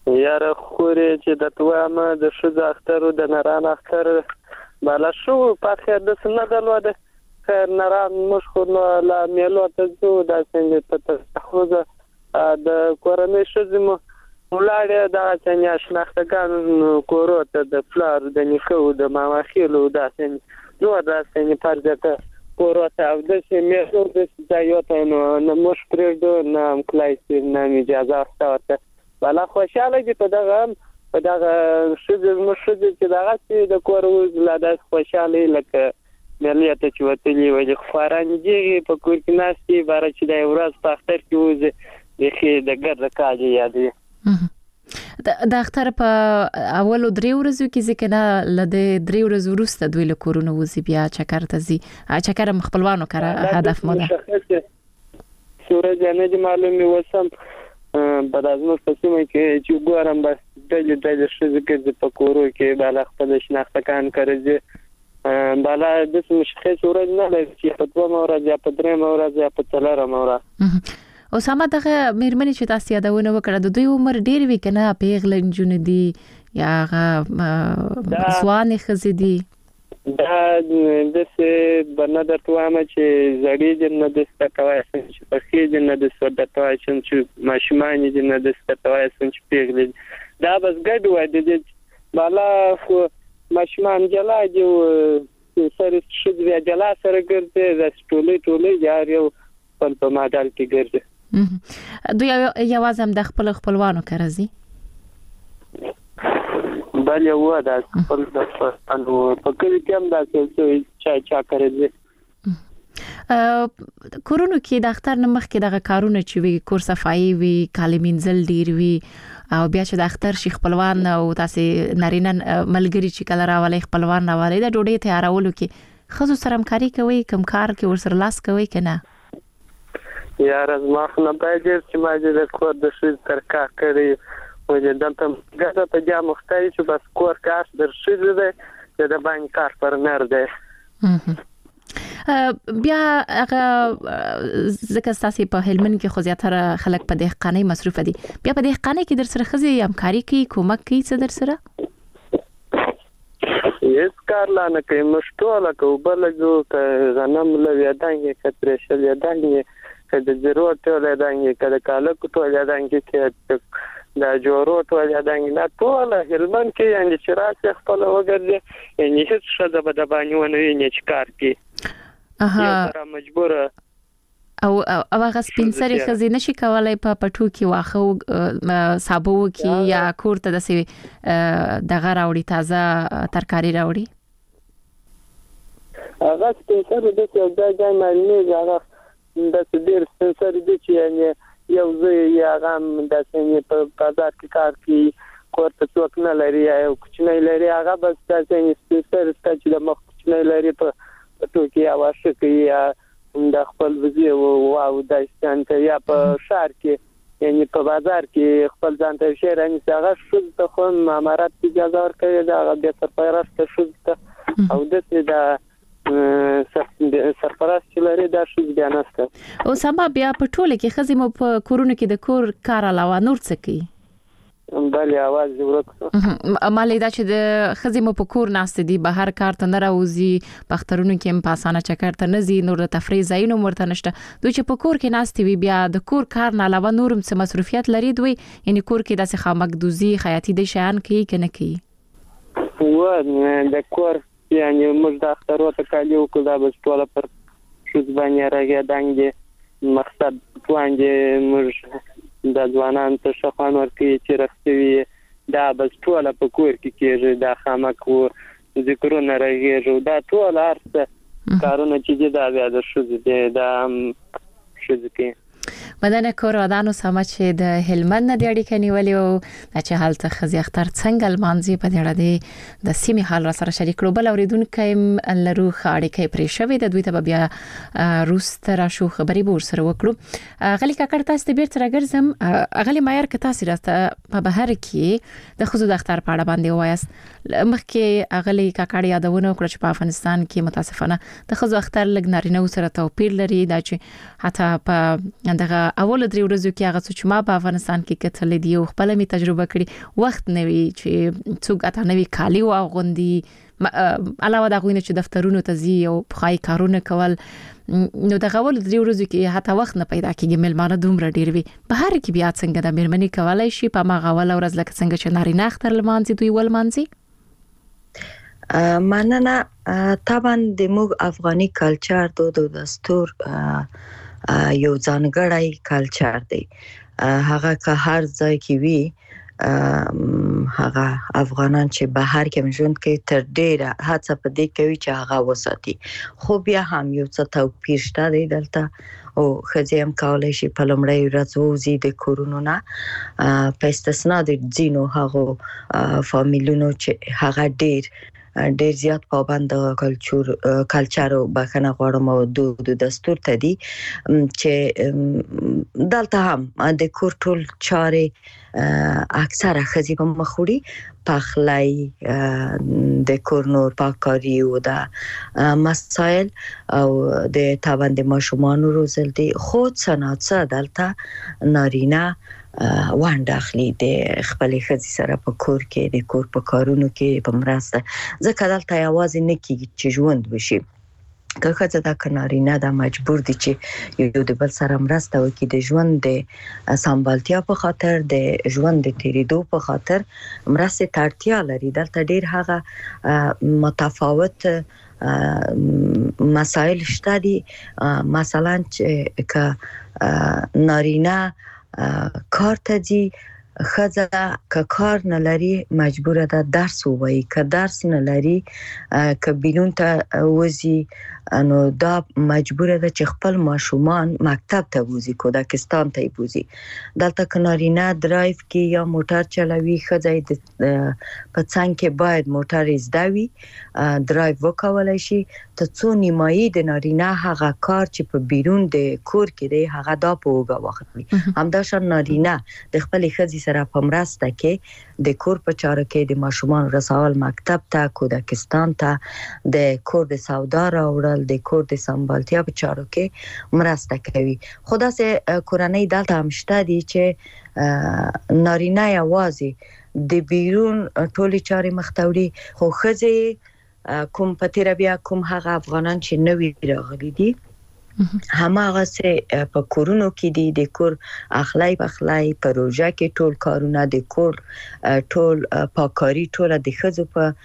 یاره خوري چې د توامه د شذ اختر د نران اختر بالا شو په خیر د سنت دلوده خیر نران مشخور لا میلو ته زو د څنګه په تخوزه د کورنۍ شزمو ولاړه دا څنګه شناختګان کورو ته د فلار د نیکو د ماماخیلو دا څنګه نو دا څنګه پرځته کورو ته او د سیمه د ځایوته نو مش پرېږدو نام کلایسي نام اجازه واخته بالا خوشاله دي په دغه په دغه شذ مشذ چې دغه چې د کور وزلاده خوشاله لکه مليته چې وتلی وي د خفارانجي په کور کې ناشتي بار چې د ورځ په اختر کې وځي د خې د ګر کاږي یادي د اختر په اولو درې ورځو کې ځکه نه لده درې ورځې وروسته دوی له کورونو وځي بیا چکر ته ځي چکر خپلوانو کړه هدف مو ده سورج نه دي معلومي وسم بعد از نو پسمه کې چې ګورم بس دلته د شذ کې په کورو کې بالا خپل شناختکان کړی بالا د مشخص ورځ نه لري چې په دوه مورز یا په درې مورز یا په څلور مورز او سما دغه مېرمنې چې تاسو یادونه وکړه د دوی عمر ډیر وی کنه پیغله جون دي یا هغه سوانه خزي دي دا د څه بنادر توامه چې زړی جن د ستکوي چې په خې جن د سودتوي چې ماشمان جن د ستکوي چې پیغله دا بس ګډ وای د بالا خو ماشمان جلا دی سره شذ بیا جلا سره ګرځي د ټولې ټولې یار یو په په ماډل کې ګرځي دوی یوازې د خپل خپلوانو کرزي بل یو دا خپل د انو په کلی کې هم دا څه چا چا کړی کورونو کې د اختر نمخ کې دغه کارونه چې وی کور صفایي وی کالمینزل ډیر وی او بیا چې د اختر شیخ خپلوان او تاسو نارینه ملګری چې کله راولي خپلوان راولي د ډوډۍ تیارولو کې خزو سره همکاري کوي کوم کار کې ورسره لاس کوي کنه یار از ما نه باید چې ما دې د کور د شي ترکا کړی وجه دلته ګټه ته جا مختای چې بس کور کاش در شي دې د باندې کار پر نر دی بیا هغه ځکه تاسو په هلمند کې خو زیاتره خلک په دهقانۍ مصروف دي بیا په دهقانۍ کې در سره خزي همکاري کوي کومک کوي څه در سره هیڅ کار لا نه کوي مشټوله کو بلګو ک غنم لوي دانګي کتر شل دانګي کله ضرورت له دانګي کله کاله کو ټول دانګي کې دا جوړو ټول دانګي لا ټول هلمند کې یعنی چې راځي خپل وګرځي یعنی هیڅ شته به د باندې ونه نه چکار کوي اها مجبور او او هغه سپینسري خزي نشي کولای په پټو کې واخو صابو کې یا کورته د سي دغه راوړي تازه ترکاری راوړي هغه سپینسري د څه د ځای معنی هغه د ډیر سپینسري د چې یعنی یو ځای یا غم د څنګه په بازار کې کار کوي کوته څوک نه لري او کوچنی لري هغه بس د څنګه سپینسري چې د مخ کوچنی لري په ټوکی اواشه کوي د خپل وزي او د ستانته یا په شهر کې یعنی په بازار کې خپل ځان ته شهر ان څنګه شوز ته خو امارات اجازه ورکړي دا د سرپرست شوز ته او د دې سرپرست چې لري دا شوز بیان است او سبا بیا په ټوله کې خزي مو په کورونو کې د کور کار علاوه نور څه کوي بلې आवाज ورکړه مالې دا چې د خزي مو په کور ناست دي بهر کار ته نه راوځي پخترونو کې هم پاسانه چکر ته نه زی نور د تفریح ځایونو مرته نشته دوی چې په کور کې ناست وي بیا د کور کار نه علاوه نورم څه مصروفیت لري دوی یعنی کور کې داسې خامکدوزي خیاطي د شیان کوي کنه کوي و د کور یعنی موږ د اخترو ته کالیو کو دا بس ټول پر شوز باندې راګه دانګي مقصد پوانځي موږ د ځوانان ته شخان ورکی چې رښتوي دا بس ټول په کور کې کېږي دا خامک وو ذکرونه راګي دا ټول ارسه کارونه چې دا بیا د شوز دی دا شوز کې مدنه کور ودانو سم چې د هلمند نه دی اړیکه نیولې او چې حالت خزي اختر څنګه لمانځي په دې اړه د د سیمې حال را سره شریک کړو بل اوریدونکو لرو خاړې پرې شوې د دوی ته بیا روس تر شو خبري بور سره وکړو غلي کاکړ تاسو ته بیرته راګرځم غلي مایر ک تاسو راته په بهر کې د خزو د اختر په اړه باندې وایست مخکې غلي کاکړ یادونه وکړه چې په افغانستان کې متاسفانه د خزو اختر لګ نارینه سره توپیر لري دا چې حتی په دغه اول درې ورځو کې هغه چې ما په افغانستان کې کتل دي او خپل می تجربه کړې وخت نوي چې څوک اته نوي کالی واغوندي علاوه دا غوینه چې دفترونو ته زی او پخای کارونه کول نو د غول درې ورځو کې حتی وخت نه پیدا کیږي ملمانه دومره ډیر وي په هر کې بیا څنګه د میرمنې کولای شي په ما غول ورځ لکه څنګه چې نارینه اختر لمانځي دوی ول مانځي مننه طبعا د موږ افغاني کلچر دود او دستور یو ځانګړی کلچر دی هغه که هر ځای کې وي هغه افغانان چې بهر کې ژوند کوي تر ډیره هڅه په دې کوي چې هغه وساتي خو بیا هم یو څه توپیر شته دی دلته او خځې هم کولای شي په لومړۍ ورځ ووځي د کورونو نه په استثنا د ځینو هغو فامیلونو چې هغه ډیر ډیر زیات پابند کلچر کلچر او بخنه غواړم او دود دستور ته دي چې دلته هم د کور ټول چارې اکثره خزي په مخوري پخلای د کور نور پاککاری او د مسائل او د تابند ماشومان روزل دي خود صنعت دلته نارینه وانډ اخلي د خپل خزي سره په کور کې د کور په کارونو کې په مرسته ځکه دلته یوازې نه کیږي چې ژوند وشي که خزه دا کنارینه دا مجبور دي چې یو د بل سره مرسته وکړي د ژوند د سمبالتیا په خاطر د ژوند د تیریدو په خاطر مرسته تړتیا لري دلته ډیر هغه متفاوت مسائل شته دي مثلا چې که نارینه کار ته دي خزه که کار نه لري مجبوره ده درس ووایي که درس نه لري که بیرون ته وځي نو دا مجبوره ده چې خپل ماشومان مکتب ته وځي کودکستان ته وځي دلته کنارینه درایو کې یا موټر چلوي خزه د په څنګ کې باید موټر زده وي درایو وکولای شي ته څو نیمایي د نارینه هغه کار چې په بیرون د کور کې دی هغه دا په وګه واخلي همداشان نارینه د خپل خزي سره په مرسته کې د کور په چارو کې د ماشومان رسول مکتب ته کودکستان ته د کور د سودا راوړل د کور د سمبالتیا په چارو کې مرسته کوي خدا سه کورنۍ دلته هم شته دي چې نارینه یوازې د بیرون ټولي چارې مختوري خو خزه کوم پتیره بیا کوم هغه افغانان چې نوی راغلي دي هماغه سه په کورونو کې دي د کور اخلای بخلای پروژه کې ټول کارونه د کور ټول پاکاری ټول د خزو په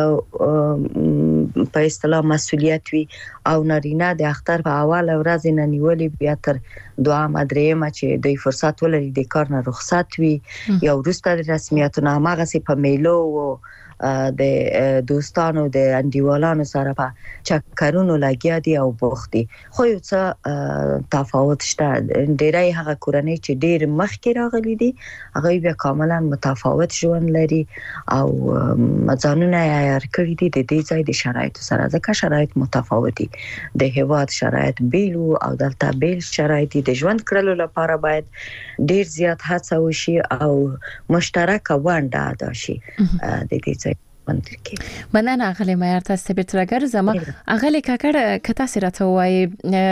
په اصطلاح مسؤلیت وي او نارینه د اختر په اول ورځ نه نیولې بیا تر دوه مدرېمه چې د فرصت ولري د کار نه رخصت وي یا ورسته د رسمیتونو هغه سي په میلو او د دوستانو د انډیوالانو سره په چکرونو لګیا دي او بوختي خو یو څه تفاوت شته ډیرای هغه کورنۍ چې ډیر مخکې راغلي دي هغه بیا کاملا متفاوت ژوند لري او ځانونه یې کړی دي د دې ځای د شرایطو سره ځکه شرایط متفاوتي د هیواد شرایط بیل او دلته بیل شرایط د ژوند کړلو لپاره باید ډیر زیات هڅه وشي او مشترک ونډه ادا شي د دې ځای مننه اغلی معیار تاسو به ترګر زما اغلی کاکړه کته سره ته وای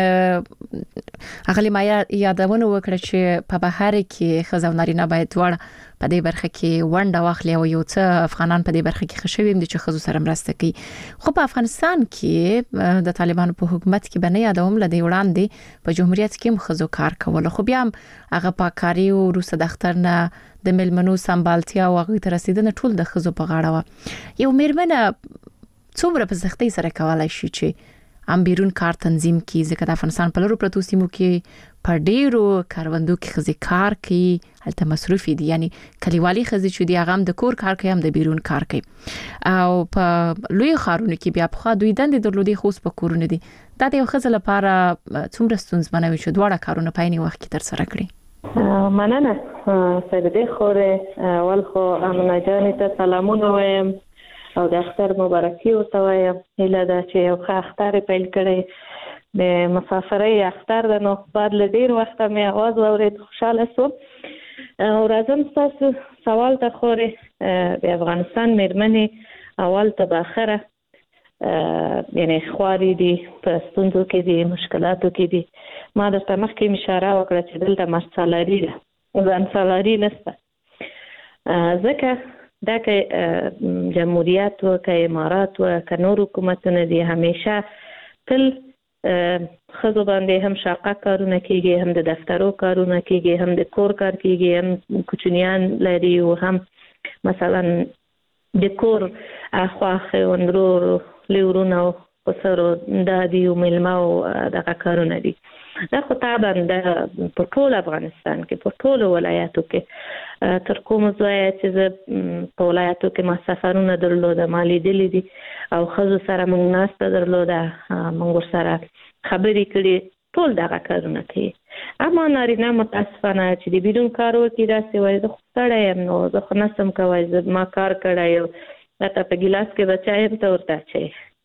اغلی معیار یادونه وکړه چې په بهر کې خزو نارینه باید وړ په دې برخه کې ونډه واخلي او یو څه افغانان په دې برخه کې خښوي دي چې خزو سره مرسته کوي خو په افغانستان کې د طالبانو په حکومت کې بنه یادوم لدی وړاندې په جمهوریت کې مخزو کار کول خو بیا هغه پاکاری او روس د اختر نه د ملمنو سمبالتیا او غوښتنه تر رسیدنه ټول د خزو په غاړه و یو میرمنه څومره په سختۍ سره کولای شي چې ام بیرون کار تنظیم کی ځکه د افغانستان په لورو پروتو سیمو کې په ډیرو کاروندو کې خزي کار کوي هلته مصروف دي یعنی کلیوالي خزي چې دی هغه هم د کور کار کوي هم د بیرون کار کوي او په لوی خارونو کې بیا په دوی دند درلودي خوس په کورونه دي دا د یو خزل لپاره څومره ستونزمنه وي چې دواړه کارونه په عین وخت کې تر سره کړي مننه سیدې خوره اول خو امنه جان ته سلامونه وایم او د اختر مبارکي ورته وایم هله دا چې یو ښه اختر پیل کړي د مسافرۍ اختر د نو بعد له ډیر وخت مې आवाज واورید خوشاله شوم او راځم تاسو سوال ته خوره د افغانستان میرمنې اول ته باخره یعنی خواري دي په ستونزو کې دي مشکلاتو کې دي. ما درته مخکې اشاره وکړه چې دلته مرسالاري ده ځان سالاري نشته ځکه دا که جمهوریت و که امارات و که نور حکومتونه دي همیشه تل خزو باندې هم شاقه کارونه کیږي هم د دفترو کارونه کیږي هم د کور کار کیږي هم کوچنیان لري او هم مثلا د کور اخواخه وندرو لیورونو پسرو دادی او ملما او دغه کارونه دي. دا خو طبعا د په ټول افغانستان کې په ټول ولایاتو کې تر کوم ځای چې په ولایاتو کې ما سفرونه درلوده ما لیدلي دي او خزو سره موږ ناسته درلوده موږ سره خبرې کړي ټول دغه کارونه کوي. اما نارینه متاسفانه چې د بیرون کار وکړي داسې وایي زه خو ستړی یم نو زه خو نسم کوی زه ما کار کړی یم راته په ګیلاس کې به چای هم ته ورته اچوي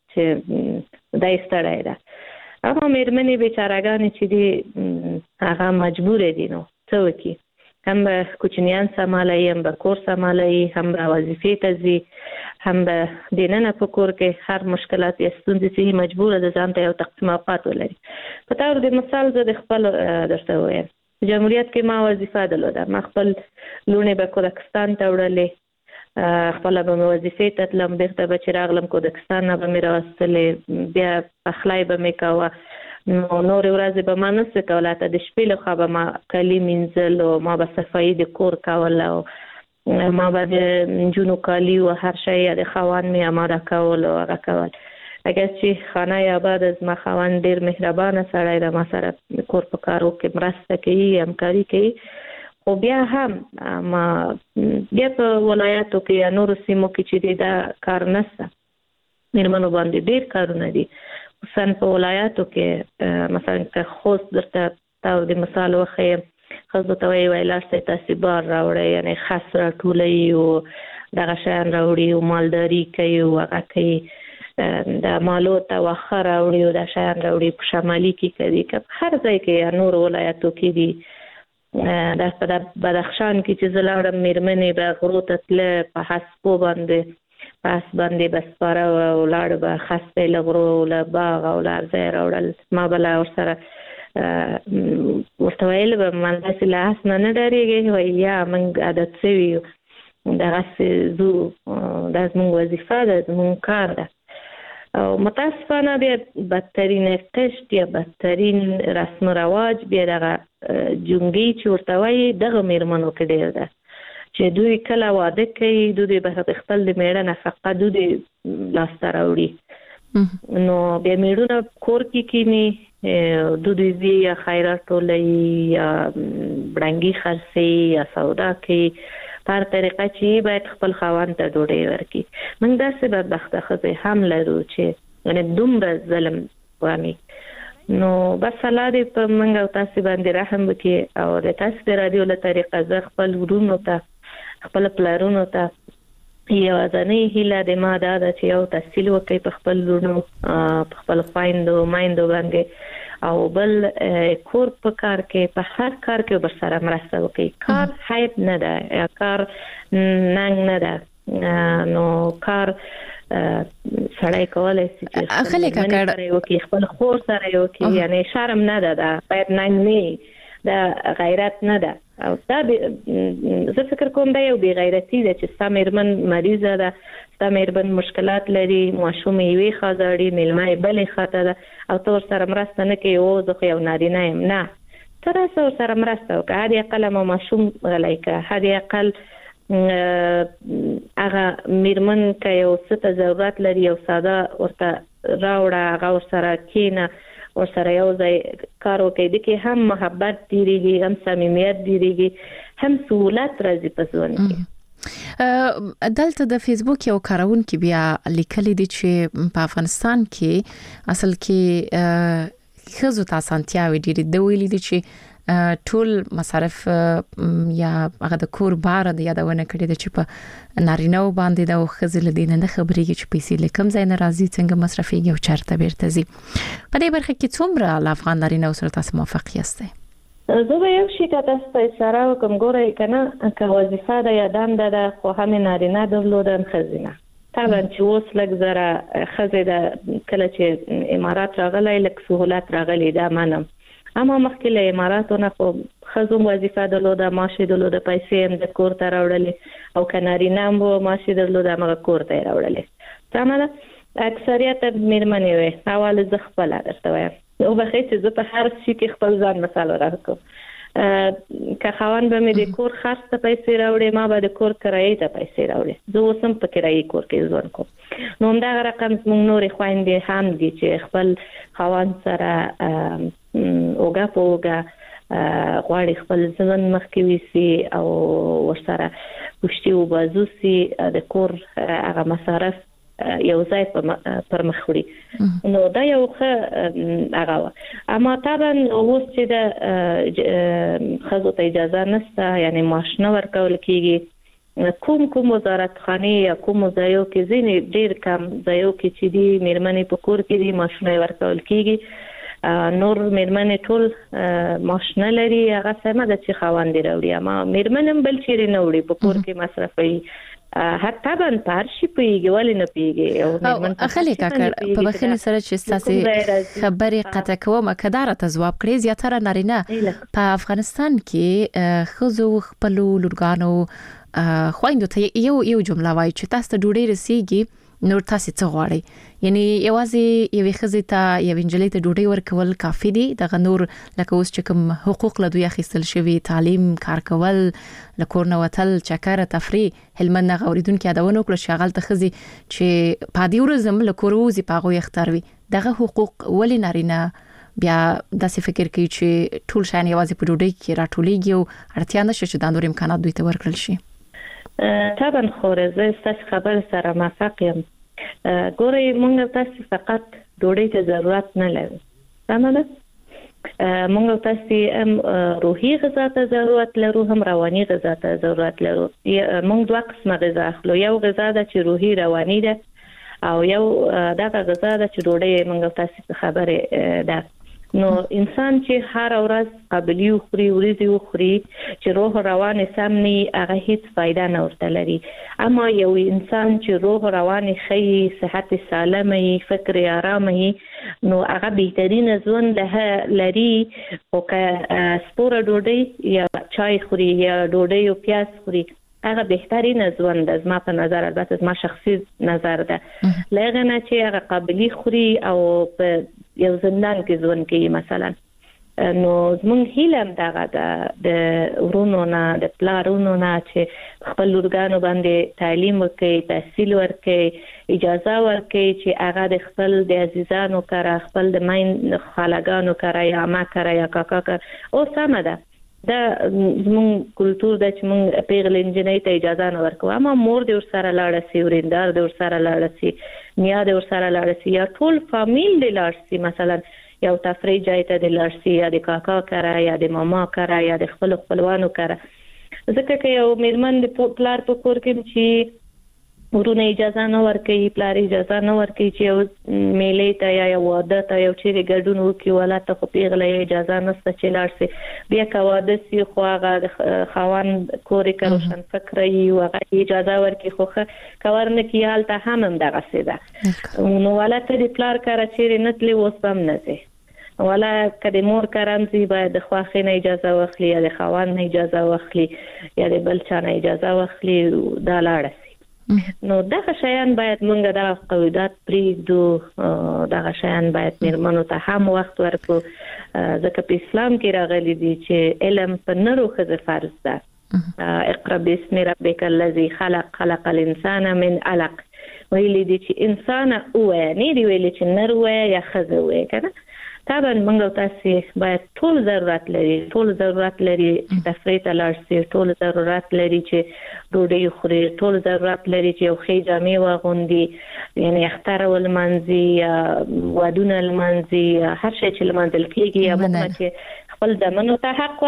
چې دی ستړی ده. اما مېرمنې بیچارهګانې چې دي هغه مجبورې دي نو څه وکړي هم به کوچنیان سمالوي هم به کور سمالوي هم به وظیفې ته ځي هم به دننه په کور کې هر مشکلات یا ستونزې چې مجبوره ده ځان ته یو تقسیم اوقات ولري. په طور د مثال زه د خپل درته وایم جمهوریت کې ما وظیفه درلوده ما خپل لوڼې به کودکستان ته وړلې خپل به مې وظیفې ته تلم بیرته به چې راغلم کودکستان نه به مې راوستلې بیا پخلی به مې کوه نو نورې ورځې به ما نسو کوله حتی د شپې لخوا به ما کالي مینځل او ما به صفایي د کور کول او ما به د نجونو کالي او هر شی د خاوند مې اماده کول او هغه کول. اگر چې خانه آباد زما خاوند ډېر مهربانه سړی ده ما سره کور په کارو کې مرسته کوي همکاري کوي خو بیا هم ما بیا په ولایاتو کې یا نورو سیمو کې چې دا کار نشته مېرمنو باندې ډېر کارونه دي خصوصا په ولایاتو کې مثلا که خوست درته تاسو د مثال وښیم ښځو ته وایي وایي لاړ شئ تاسې بار راوړئ یعنې خس راټولوي او دغه شیان راوړي او مالداري کوي او هغه کوي د مالو ته واښه راوړي او دا شیان راوړي په شمالي کې کوي که په هر ځای کې یا نورو ولایاتو کې دي. دا په بدخشان کې چې زه لاړم مېرمنې به غرو ته تله په هسکو باندې په هس باندې به سپاره او لاړ به خس به یې له غرو له باغ او له هر ځای راوړل ما به له ورسره ورته ویل به من داسې له هس نه نه ډارېږې وایي یا موږ عادت شوي یو دغسې ځو دا زموږ وظیفه ده زموږ کار ده. او متاسفانه بیا بدترین قشت یا بدترین رسم و رواج بیا دغه جنګي چې ورته وایي دغه مېرمنو کې ډېر ده چې دوی کله واده کوي دوی به خپل د میړه نفقه دوی لاسته راوړي نو بیا میړونه کور کې کینی دوی ځي یا خیرات ټولوي یا بړنګي خرڅي یا سودا کوي په هر طریقه چې باید خپل خاوند ته ډوډۍ ورکړي. موږ داسې بدبخته ښځې هم لرو چې یعنې دومره ظلم وامي نو بس الله دې په موږ او تاسې باندې رحم وکړي او د تاسې د راډیو له طریقه زه خپل ورونو ته خپل پلارونو ته یوازنۍ هیله د ما دا ده چې یو تحصیل وکړي په خپل لورونو په خپل خویندو میندو باندې او بل کور په کار کې په هر کار کې ورسره مرسته وکړي. کار حیب نه ده یا کار ننګ نه ده نو کار سړی کولای شي چې خلک وکړي خپل خور سره وکړي یعنی شرم نه ده دا باید ننګ نه دا غیرت نه ده او دا زه فکر کوم دا یو بی غیرتی ده چې ستا مېرمن مریضه ده ستا مېرمن مشکلات لري ماشوم یې وي خاځړي میلمه یې بلې خاته ده او ته ورسره مرسته نه کوې او زه خو یو نارینه یم نه ته راسه ورسره مرسته وکړه حد اقل ما ماشوم غلی کړه حد اقل هغه مېرمن که یو څه ته ضرورت لري یو ساده ورته راوړه هغه ورسره کښېنه ورسره یو ځای کار وکړي د کې هم محبت ډېرېږي هم صمیمیت ډېرېږي هم سهولت راځي په ژوند کې. دلته د فیسبوک یو کارونکي بیا لیکلي دي چې په افغانستان کې اصل کې ښځو ته اسانتیاوې ډېرې د ویلي دي چې ټول مصارف یا هغه د کور بار د یادونه کړې ده چې په نارینه باندې د ښځې له دې نه خبرېږي چې پیسې له کوم ځای نه راځي څنګه مصرفېږي او چېرته بیرته ځي. په دې برخه کې څومره له افغان نارینه سره تاسو موافق یاستئ؟ زه به یو شي ته تاسو ته اشاره وکړم ګورئ که نه که وظیفه ده یا دنده ده خو هم نارینه درلودن ښځینه طبعا چې اوس لږ زره خزه د کله چې امارات راغلی لږ سہولت راغلی دا منم اما مخکې له اماراتونو خو خزو وظیفه درلوده معاش درلوده پیسې هم د کور ته راوړلې او کنارینه هم معاش درلوده هغه کور ته راوړلې سمه اکثریت میرمنې وي اول ز خپل درته وایم او بخې چې زه په هر شي کې خپل ځان مثال راکوم که خوان به مې د کور خرڅ ته پیسې راوړې ما به د کور کرایې ته پیسې راوړې زه اوس هم په کرایې کور کې ژوند کوم نو همدغه رقم زموږ نورې خویندې هم دي چې خپل خوان سره اوګه په اوګه غواړي خپل ژوند مخکې ویسي او ورسره پښتي او بازو سي د کور هغه مصارف یو ځای پر مخ وړي نو دا یو ښه هغه اما طبعا اوس چې د خزو ته اجازه نشته یعنی معاش نه ورکول کیږي کوم کوم وزارت خانه یا کوم ځایو کې ځینې ډیر کم ځایو کې چې دی میرمنې په کور کې دی معاش نه ورکول کیږي نور میرمنې ټول معاش نه لري هغه سمه د چې خواندې راوړي اما میرمنم بل چیرې نه وړي په کور کې مصرفي حتی بن پارشي پیږي ولې نه پیږي او اخلي کاکر په بخښنې سره چې تاسو خبرې قطع کوم کدار ته جواب کړی زیاتره نارینه په افغانستان کې خزو خپل لورګانو خويندو ته یو یو جمله وایي چې تاسو ته ډوډۍ رسیږي نور تاسو څه غواړئ یعنی یوازې یو خزې ته یو انجلۍ ته ډوډۍ ورکول کافي دي دغه نور لکه اوس چې کوم حقوق له دوی اخیستل شوی تعلیم کار کول لکور نو وتل چکر تفریح هلمن غوریدون کې اداونه کړ شغل ته خزي چې پادي ورزم لکور وزي پاغو یختاروي دغه حقوق ولې نارینه بیا داسې فکر کوي چې ټول شان یوازې په ډوډۍ کې راټولېږي او اړتیا نشي چې د نور امکانات دوی ته ورکړل شي طبعا خورزه ستاسو خبر سره موافق یم ګورئ موږ تاسو فقط ډوډۍ ته ضرورت نه لرو سمه موږ تاسو هم روحي غذا ته ضرورت لرو هم رواني غذا ته ضرورت لرو موږ دوه قسمه غذا اخلو یو غذا د چې روحي رواني ده او یو دغه غذا د چې ډوډۍ موږ تاسو خبره ده نو انسان چې هر ورځ قابلیت خوري ورځي خوري چې روح روان سم نه هغه هیڅ فائدہ نه ورته لري اما یو انسان چې روح روان خي صحت سالمه فکر آرام نو هغه بهترین ژوند له لري او که سپور ډوډۍ یا چای خوري یا ډوډۍ او پیاز خوري هغه بهترین ژوند از ما په نظر البته ما شخصي نظر ده لغه نه چې هغه قابلیت خوري او په یو زندان کې ژوند کوي مثلا نو زمونږ هیلم دغه د ورونو نه د پلارونو نه چې خپل لورګانو باندې تعلیم وکړي تحصیل ورکړي اجازه ورکړي چې هغه د خپل د عزیزانو کړه خپل د مین خالګانو کړه یا ما کړه یا کاکا کړه او سم ده دا زمونږ کلچر د چې مونږ پیغل انجنیر ته اجازه نه ورکو اما مور د ور سره لاړ سي وریندار د ور سره لاړ سي نیا د ور سره لاړ سي یا ټول فامیل د لاړ سي مثلا یو تفریح ځای ته د لاړ سي یا د کاکا کړه یا د ماما کړه یا د خپل خپلوانو کړه ځکه چې یو میرمن د پلار په کور کې چې ورونه اجازه نه ورکړي پلار اجازه نه ورکړي چې یو میلې ته یا یو واده ته یو چیرې ګډون وکړي ولاته خو پیغله اجازه نشته چې لاړ سي بیا که واده سي خو هغه خوان کورې کروشن فکر یې هغه اجازه ورکړي خو کورنه کې حالت هم هم دغه سي ده نو ولاته د پلار کار چیرې نتلی وسم نه سي ولا کله مور کارمزي باید د خواخې نه اجازه واخلي یا د خوان نه اجازه واخلي یا د بل چا نه اجازه واخلي دا لاړ نو دغه شیان باید موږ د قواعد پریږدو دغه شیان باید میرمنو ته هم وخت ورکړو ځکه په اسلام کې راغلي دي چې علم په نرو ښځو فرض ده اقرا بسم ربک الذی خلق خلق الانسان من علق ویلي دي چې انسان او نه دی ویلي چې نر و یا ښځه و کنه طبعا موږ تاسو باید ټول ضرورت لري ټول ضرورت لري چې تفریح ته لاړ شي ټول ضرورت لري چې ډوډۍ خوري ټول ضرورت لري چې یو خې جامې واغوندي یعنی اختر ولمنځي یا ودونه لمنځي هر شي چې لمنځل کیږي یا موږ چې خپل دمنو ته حق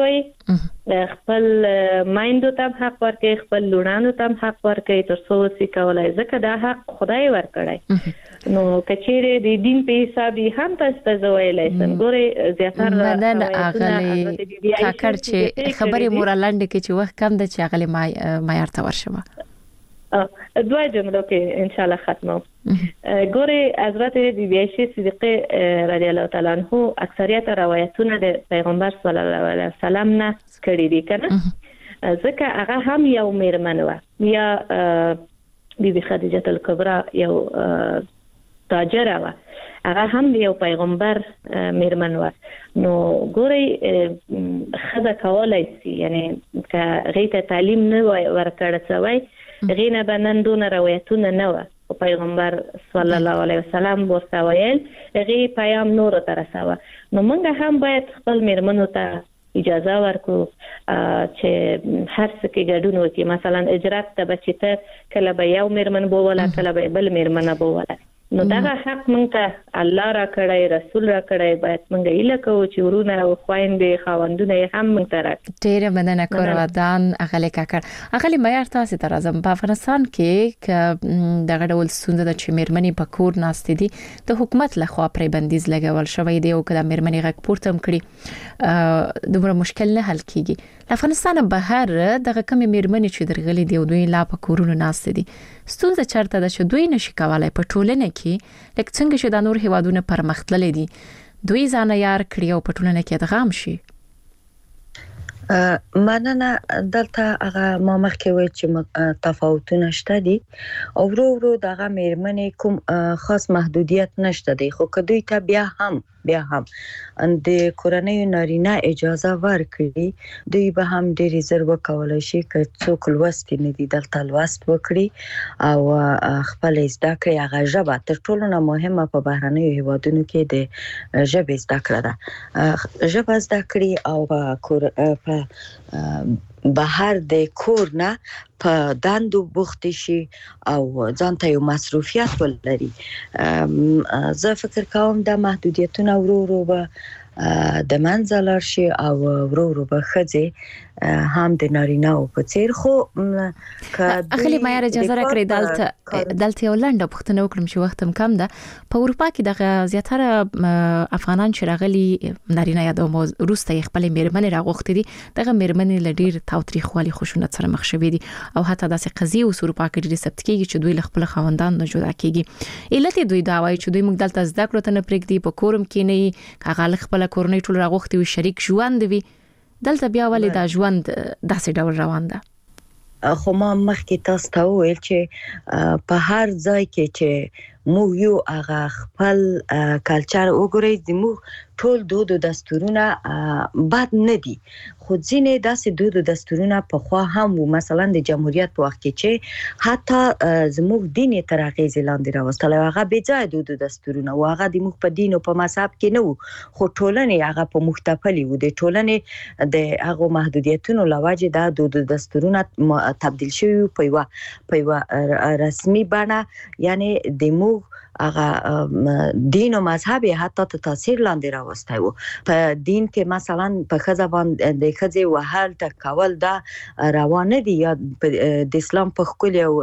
ورکوي خپل مایندو ته حق ورکوي خپل لونانو ته حق ورکوي تر څو سي کولای ځکه دا حق خدای ورکړي نو کچېره د دین په حساب هم تاسو ته ویلای سم ګوره زیاتره مدن اغلی کاکر چې خبرې مور لاندې کې چې وخت کم د چې اغلی ما ما یارته ورشمه دوه جملو کې ان شاء الله ختمو. ګوري حضرت بیبي عائشہ صدیقه رضی الله تعالی عنها اکثریت روایتونه د پیغمبر صلی الله علیه وسلم نه کړي دي کنه، ځکه هغه هم یو میرمن و یا بیبي خدیجه الکبرى یو تاجره و، هغه هم یو پیغمبر میرمن و. نو ګوري خزه کولای شي یعنی که غیته تعلیم نه ورکړل شوی غینه بنن دون روایتونه نه و پیغمبر صلی الله علیه وسلم ورته ویل غي پیام نور ته رساوه. نو موږ هم باید خپل میرمنو ته اجازه ورکو چې هر څه کې ګډون وکړي. مثلا اجرات ته بچته کله به یو میرمن بوله کله به بل میرمن بوله. نو دا حق مونږ ته الله را کړی، رسول را کړی، باید مونږ یې لکه چې ورونه او خويندې خاوندونه هم مونږ ته را. ډیره مننه کورودان اغلی کاکړ. اغلی معیار تاسو ته راځم. په افغانستان کې ک دغه ډول ستونزه د چې میرمنې په کور ناستې دي د حکومت لخوا پرې بندیز لګول شوی دی او کله میرمنې غږ پورته کړي دومره مشکل نه حل کیږي. افغانستان بهر دغه کم میرمنې چې درغلي دی او دوی لا په کورونو ناستې دي، ستونزه چرته ده چې دوی نشي کولای په ټولنه کې لکه څنګه چې د نور هیوادونو پرمختللي دي دوی ځان یار کړی او په ټولنه کې ادغام شي. مننه. دلته هغه ما مخکې وایي چې تفاوتونه شته دي او ورو ورو دغه میرمنې کوم خاص محدودیت نشته دی، خو که دوی ته بیا هم بیا هم د کورنۍ نارینه اجازه ورکړي دوی به هم ډېری زر وکولای شي که څوک لوست نه دي دلته لوست وکړي او خپل زده کړي. هغه ژبه تر ټولو نه مهمه په بهرنیو هیوادونو کې د ژبې زده کړه ده. ژبه زده کړي او په بهر د کور نه په دندو بوخت شي او ځان ته یو مصروفیت ولري. زه فکر کوم د محدودیتونو ورو ورو به د منځه لاړ شي او ورو ورو به ښځې هم د نارینه او په څیر. خو اخلي معیار اجازه راکړئ دلته دلته یو لنډه پوښتنه وکړم چې وخت هم کم ده. په اروپا کې دغه زیاتره افغانان چې راغلي نارینه یا د روسته خپل میرمنې راغوښتي دي، دغه میرمنې لډیر تاوتریخوالي خشونت سره مخ شوي دي او حتی داسې قضیه اوس اروپا کې ډېر ثبت کیږي چې دوی خپل خاوندان نه جدا کیږي. علت دوی دا وایي چې دوی موږ دلته زده کړو ته نه پرېږدي، په کورم کې نه کاغه خپل کورنۍ ټول راغوښتي وي، شریک ژوند وي، دلته بیا ولې دا ژوند داسې ډول روان ده؟ خو ما مخکې تاسو ته وویل چې په هر ځای کې چې موږ یو هغه خپل کلچر وګورئ، زموږ ټول دود او دستورونه بد نه دي، خو ځینې داسې دود او دستورونه په خوا هم وو. مثلا د جمهوریت په وخت کې چې حتی زموږ دین تر اغیزې لاندې راوستل، هغه بې ځای دود او دستورونه او هغه د موږ په دین او په مذهب کې نه وو، خو ټولنې هغه په مختلفي وو. د ټولنې د هغه محدودیتونو لوجه د دود او دستورونه تبدیل شوی په یو په یو رسمي بڼه، یعنی د موږ هغه دین او مذهب حتی ته تاثیر لاندې راوستای وو. په دین کې مثلا په خزه باندې د خزه وهل تکول دا روان دي، یا د اسلام په خپل یو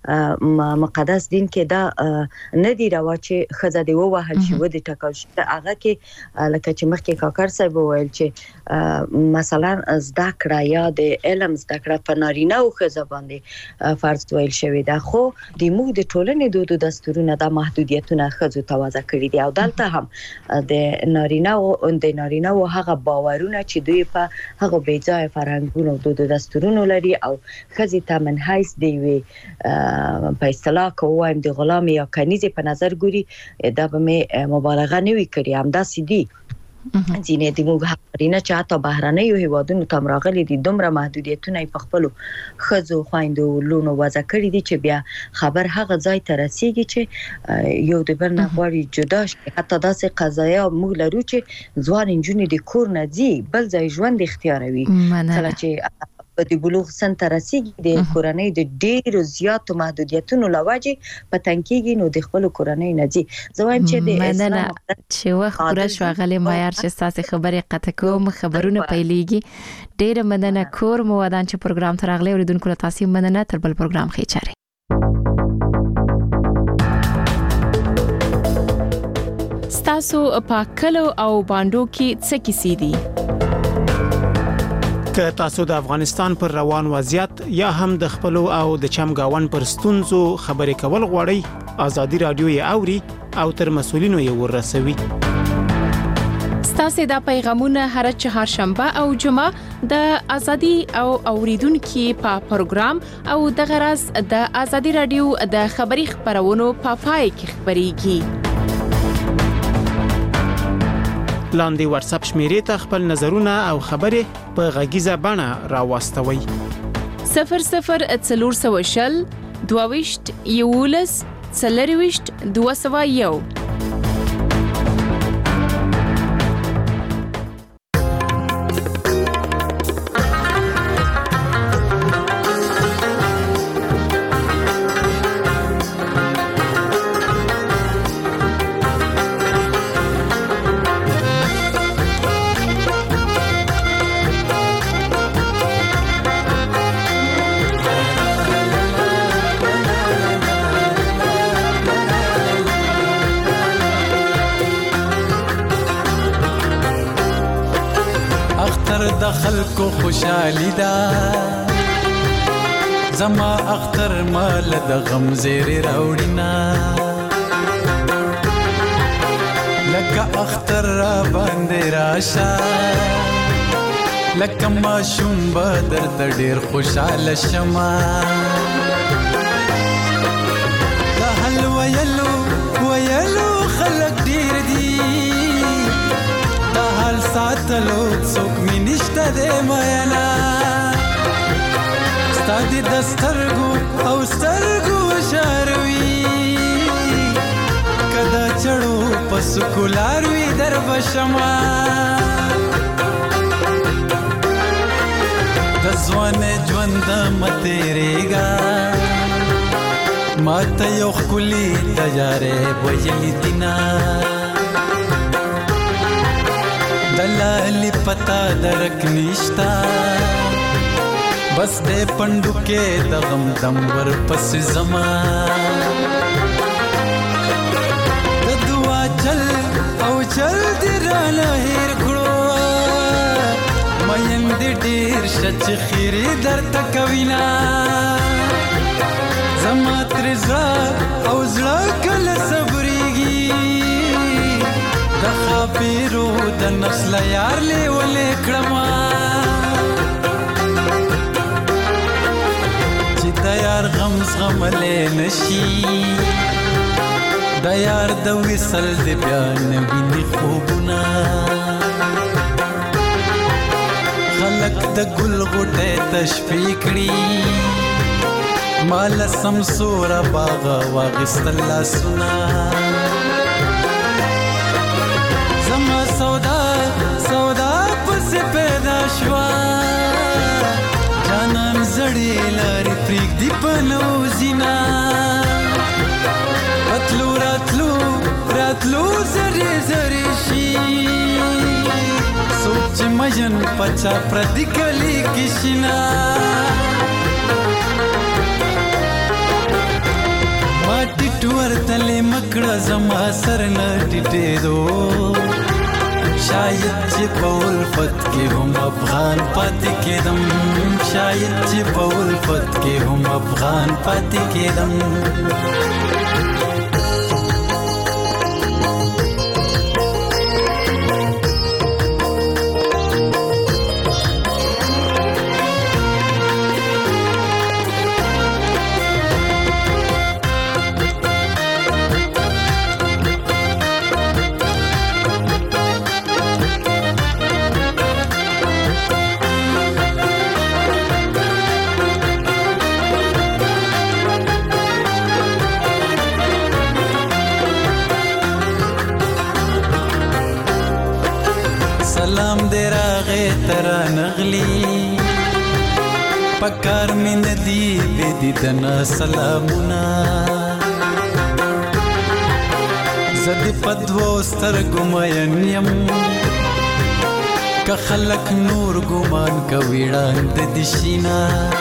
مقدس دین کې دا نه دی روا چې خزه دی وهل شي و د ټکل شي. هغه کې لکه چې مخکې کاکر صاحب وویل چې مثلا زده کړه یا د علم زده کړه په نارینه او خزه باندې فرض ویل شوی دا، خو د موږ د ټولنې دود او دستورونه د محدودیتونه خزو توازه کړی دي او دلته هم د نارینه او د نارینه او هغه باورونه چې دوی په هغه بیځای فرهنګونو او دود او دستورونو لري او خزي ته من حیث دی وی په اصطلاح کوم د غلام یا کنيزه په نظر ګوري، دا به مې مبالغه نه وی کړی، هم دا سي دي ځینې د موږ حقرینه چې حتی بهرنیو هیوادونو ته راغلي دي دومره محدودیتونه په خپل خزو خويندو لونو وضع کړی دي چې بیا خبر هغه ځای ته رسیږي چې یو د بل نه غواړي جدا شي. حتی داسې قضایا موږ لرو چې ځوان انجونې د کور نه ځي بل ځای ژوند اختیاروي، کله چې د بلوغ سن ته رسیږي د کورنۍ د ډېرو زیاتو محدودیتونو لوجه په تنکیږي نو د خپل کورنۍ نه ځي. زه وایم چې د اسلام چې وخت پوره شو غلې معیار چې تاسو خبرې قطع کوم خبرونه پیلېږي. ډېر مننه کور مو ودان چې پروګرام ته راغلي اوریدونکو له تاسو مننه. تر بل پروګرام خې چاري. ستاسو په کلو او باندو کې څه کیسې دي؟ که تاسو د افغانستان پر روان وضعیت یا هم د خپل او د چمګاون پر ستونزو خبرې کول غواړئ ازادي رادیو یې اوري او تر مسولینو یې ورسوي. ستاسو د پیغامونه هر چهارشنبه او جمعه د ازادي او اوریدونکو په پروګرام او د غرض د ازادي رادیو د خبري خبرونو په پای کې خبريږي. لاندې واتس اپ شمیرې ته خپل نظرونه او خبرې په غږیزه بڼه راوستوي. صفر صفر څلور سوه شل دوه یولس څلرويشت دوه سوه یو. خلکو خوشحالی دا زما اختر مال د غم زیر راوړینا لکه اختر را باندې راشه لکه ماشوم بدر د ډیر خوشاله شمه د حل ویلو ویلو خلک ډیر دي د حل ساتلو څوک مې نشته دی مینا ستا د دسترګو او سترګو شاروي کدا چړو پس کولاروي در بشما د ځوان ژوند متېریږه ماته یو خولي تجارې ویلې دینا دلالی پتا درک نشتا بس دے پندو کے دغم دم ور پس زما دعا چل او چل دی رانا هیر کړو مین دی ډیر شچ خیری در تکوینا زما ترزا او زړه کله صبرېږي د خاپیرو د نسل یار لیولې کړما چې د یار غم زغملې نشي د یار د وصل د بیان ویني خوبونه خلق د ګل غوټه تشفیق کړي مال سمسور باغ واغستل لاسونه زما سودا سودا پس پیدا شوا جانان زړی لارې پریک دی پنو زینا راتلو راتلو راتلو زری زری شي سوچ مجن پچا پردی کلی کشنا ماټی ټور تلې مکړه زما سر نه ټټېدو شاید چې په الفت کې هم افغان پاتې کېدم شاید چې په الفت کې هم افغان پاتې کېدم سلام دې راغې تر نغلی پکار مې ندی دې دنا سلامونه زد پدوو سترګو مین یم که خلک نور ګمان کوي وړاند دي شینا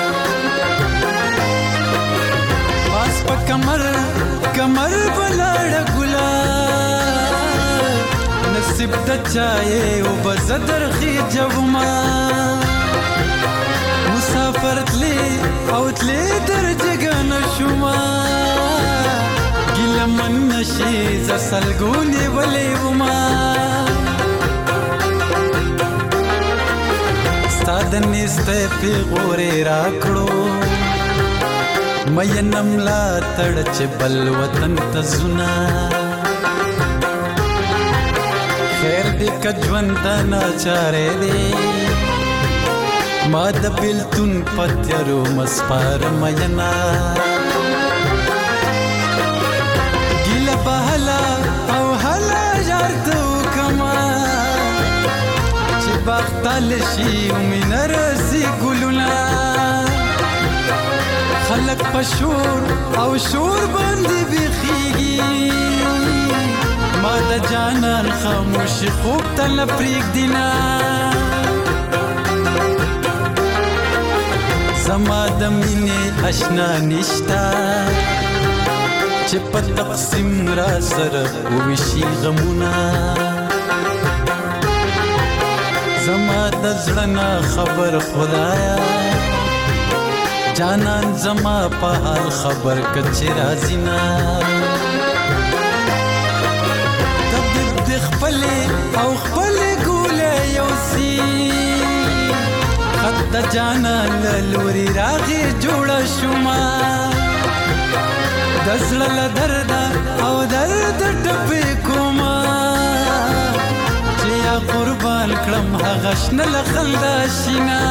پاس په کمر کمر بلاړ ګلا نصیب د چای او بزدر خي جوما بوتلې درجګه نشوما ګیله من نشي ز سلګونې ولې وما ستا د نسته پیغورې راکړو مینم لا تړ چې بل وطن ته زونه خیر دې که ژوند ته ناچارې دی ما د بیلتون پتیارو مسپار مینا ګیله بهلا او هلا جارتو کما چې باختل شي ومینه رسي ګلونه خلق پشور او شور باندې بخیږي ما د جانان خاموش خوب تل پریک دینا زما د مینې آشنا نشتا چې په تقسیم را سره وویشي غمونه زما د زړه نه خبر خدایا جانان زما په حال خبر کچې راځي نه تبدیل د خپلې او خپلې ګولې یوسي خط د جانان له لوري راغې جوړه شوما د زړه له درده او درد ټپې کومه چې یا قربان کړم هغه شنه له خندا شینه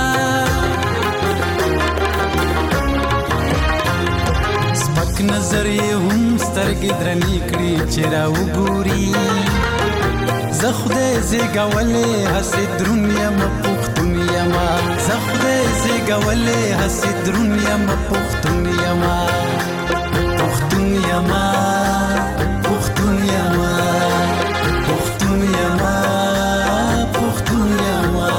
سپک نظر یې هم سترګې درنې کړي چې راوګوري زه خدای زیږولی هسې دروند یم پښتون یمه زه خدای زیږولی هسې دروند یم پښتون یمه پښتون یمه پښتون یمه پښتون یمه پښتون یمه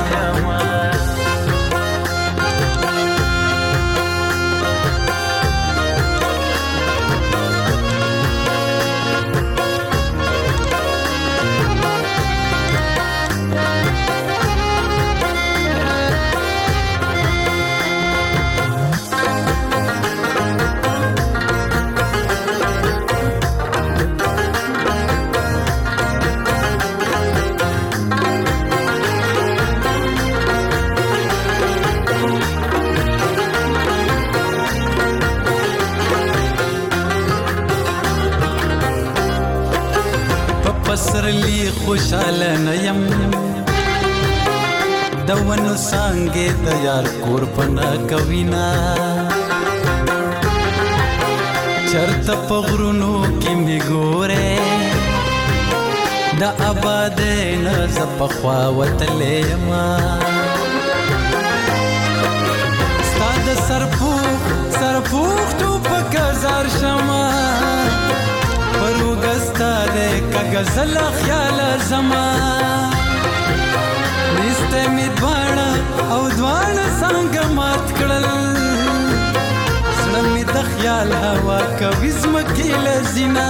پسرلی خوشحاله نیم د ونو څانګې د یار کور پناه کوینا چرته په غرونو کې مې ګورې د آبادۍ نه زه پخوا وتلی یمه ستا د سرپوښ سرپوښ ټوپک زار شمه پروګستا دې کا غزل خیال زما نسته می دواړه او دواړه څنګه مات کړل سړی می د خیال هوا کوي زمکې لزینا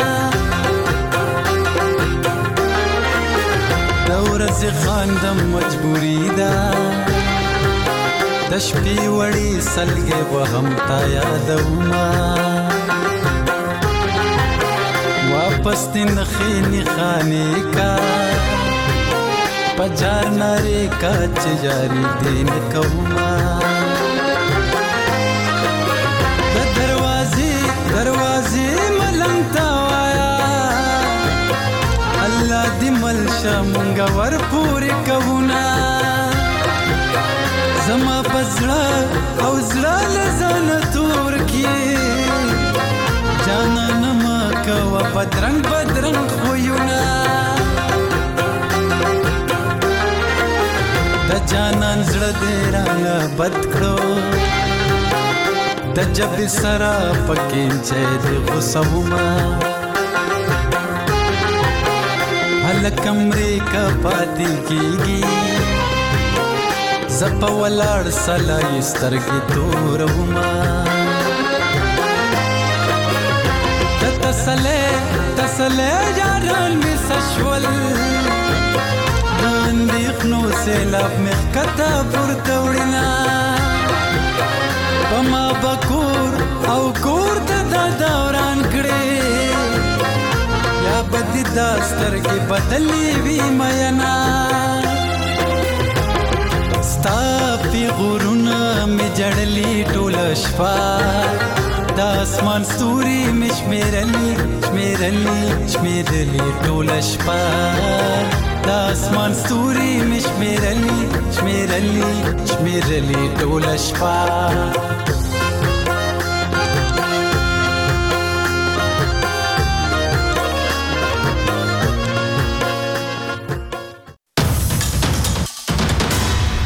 د ورځې خاندم مجبوري ده د شپې وړې سلګې به هم تا یادومه واپس دې نخې نښانې کا پجار نارې کا چې جاري دې نه کومه د دروازې دروازې ملنګ ته وایا الله دې ملشه مونږه ور پورې کوونه زما په زړه او زړه له ځانه تور کې جانان ما کوه بدرنګ بدرنګ خویونه د جانان زړه دې رانه بد کړو د جبې سره پکې چې دې غوسه ومه هلک امریکا پاتې کېږي زه په ولاړ سلای سترګې تورومه تسلې تسلې یاران می سشول اندېښنو سیلاب مې ښکته پورته وړینا په ما بکور او کور ته د دوران کړي یا بد داستر کې بدلی وی مینا ستا پی غرونه می جړلی ټول شپه د اسمان ستوري مشمیرلی شمیرلی شمیرلی ټول شپه د اسمان ستوري مشمیرلی شمیرلی شمیرلی ټول شپه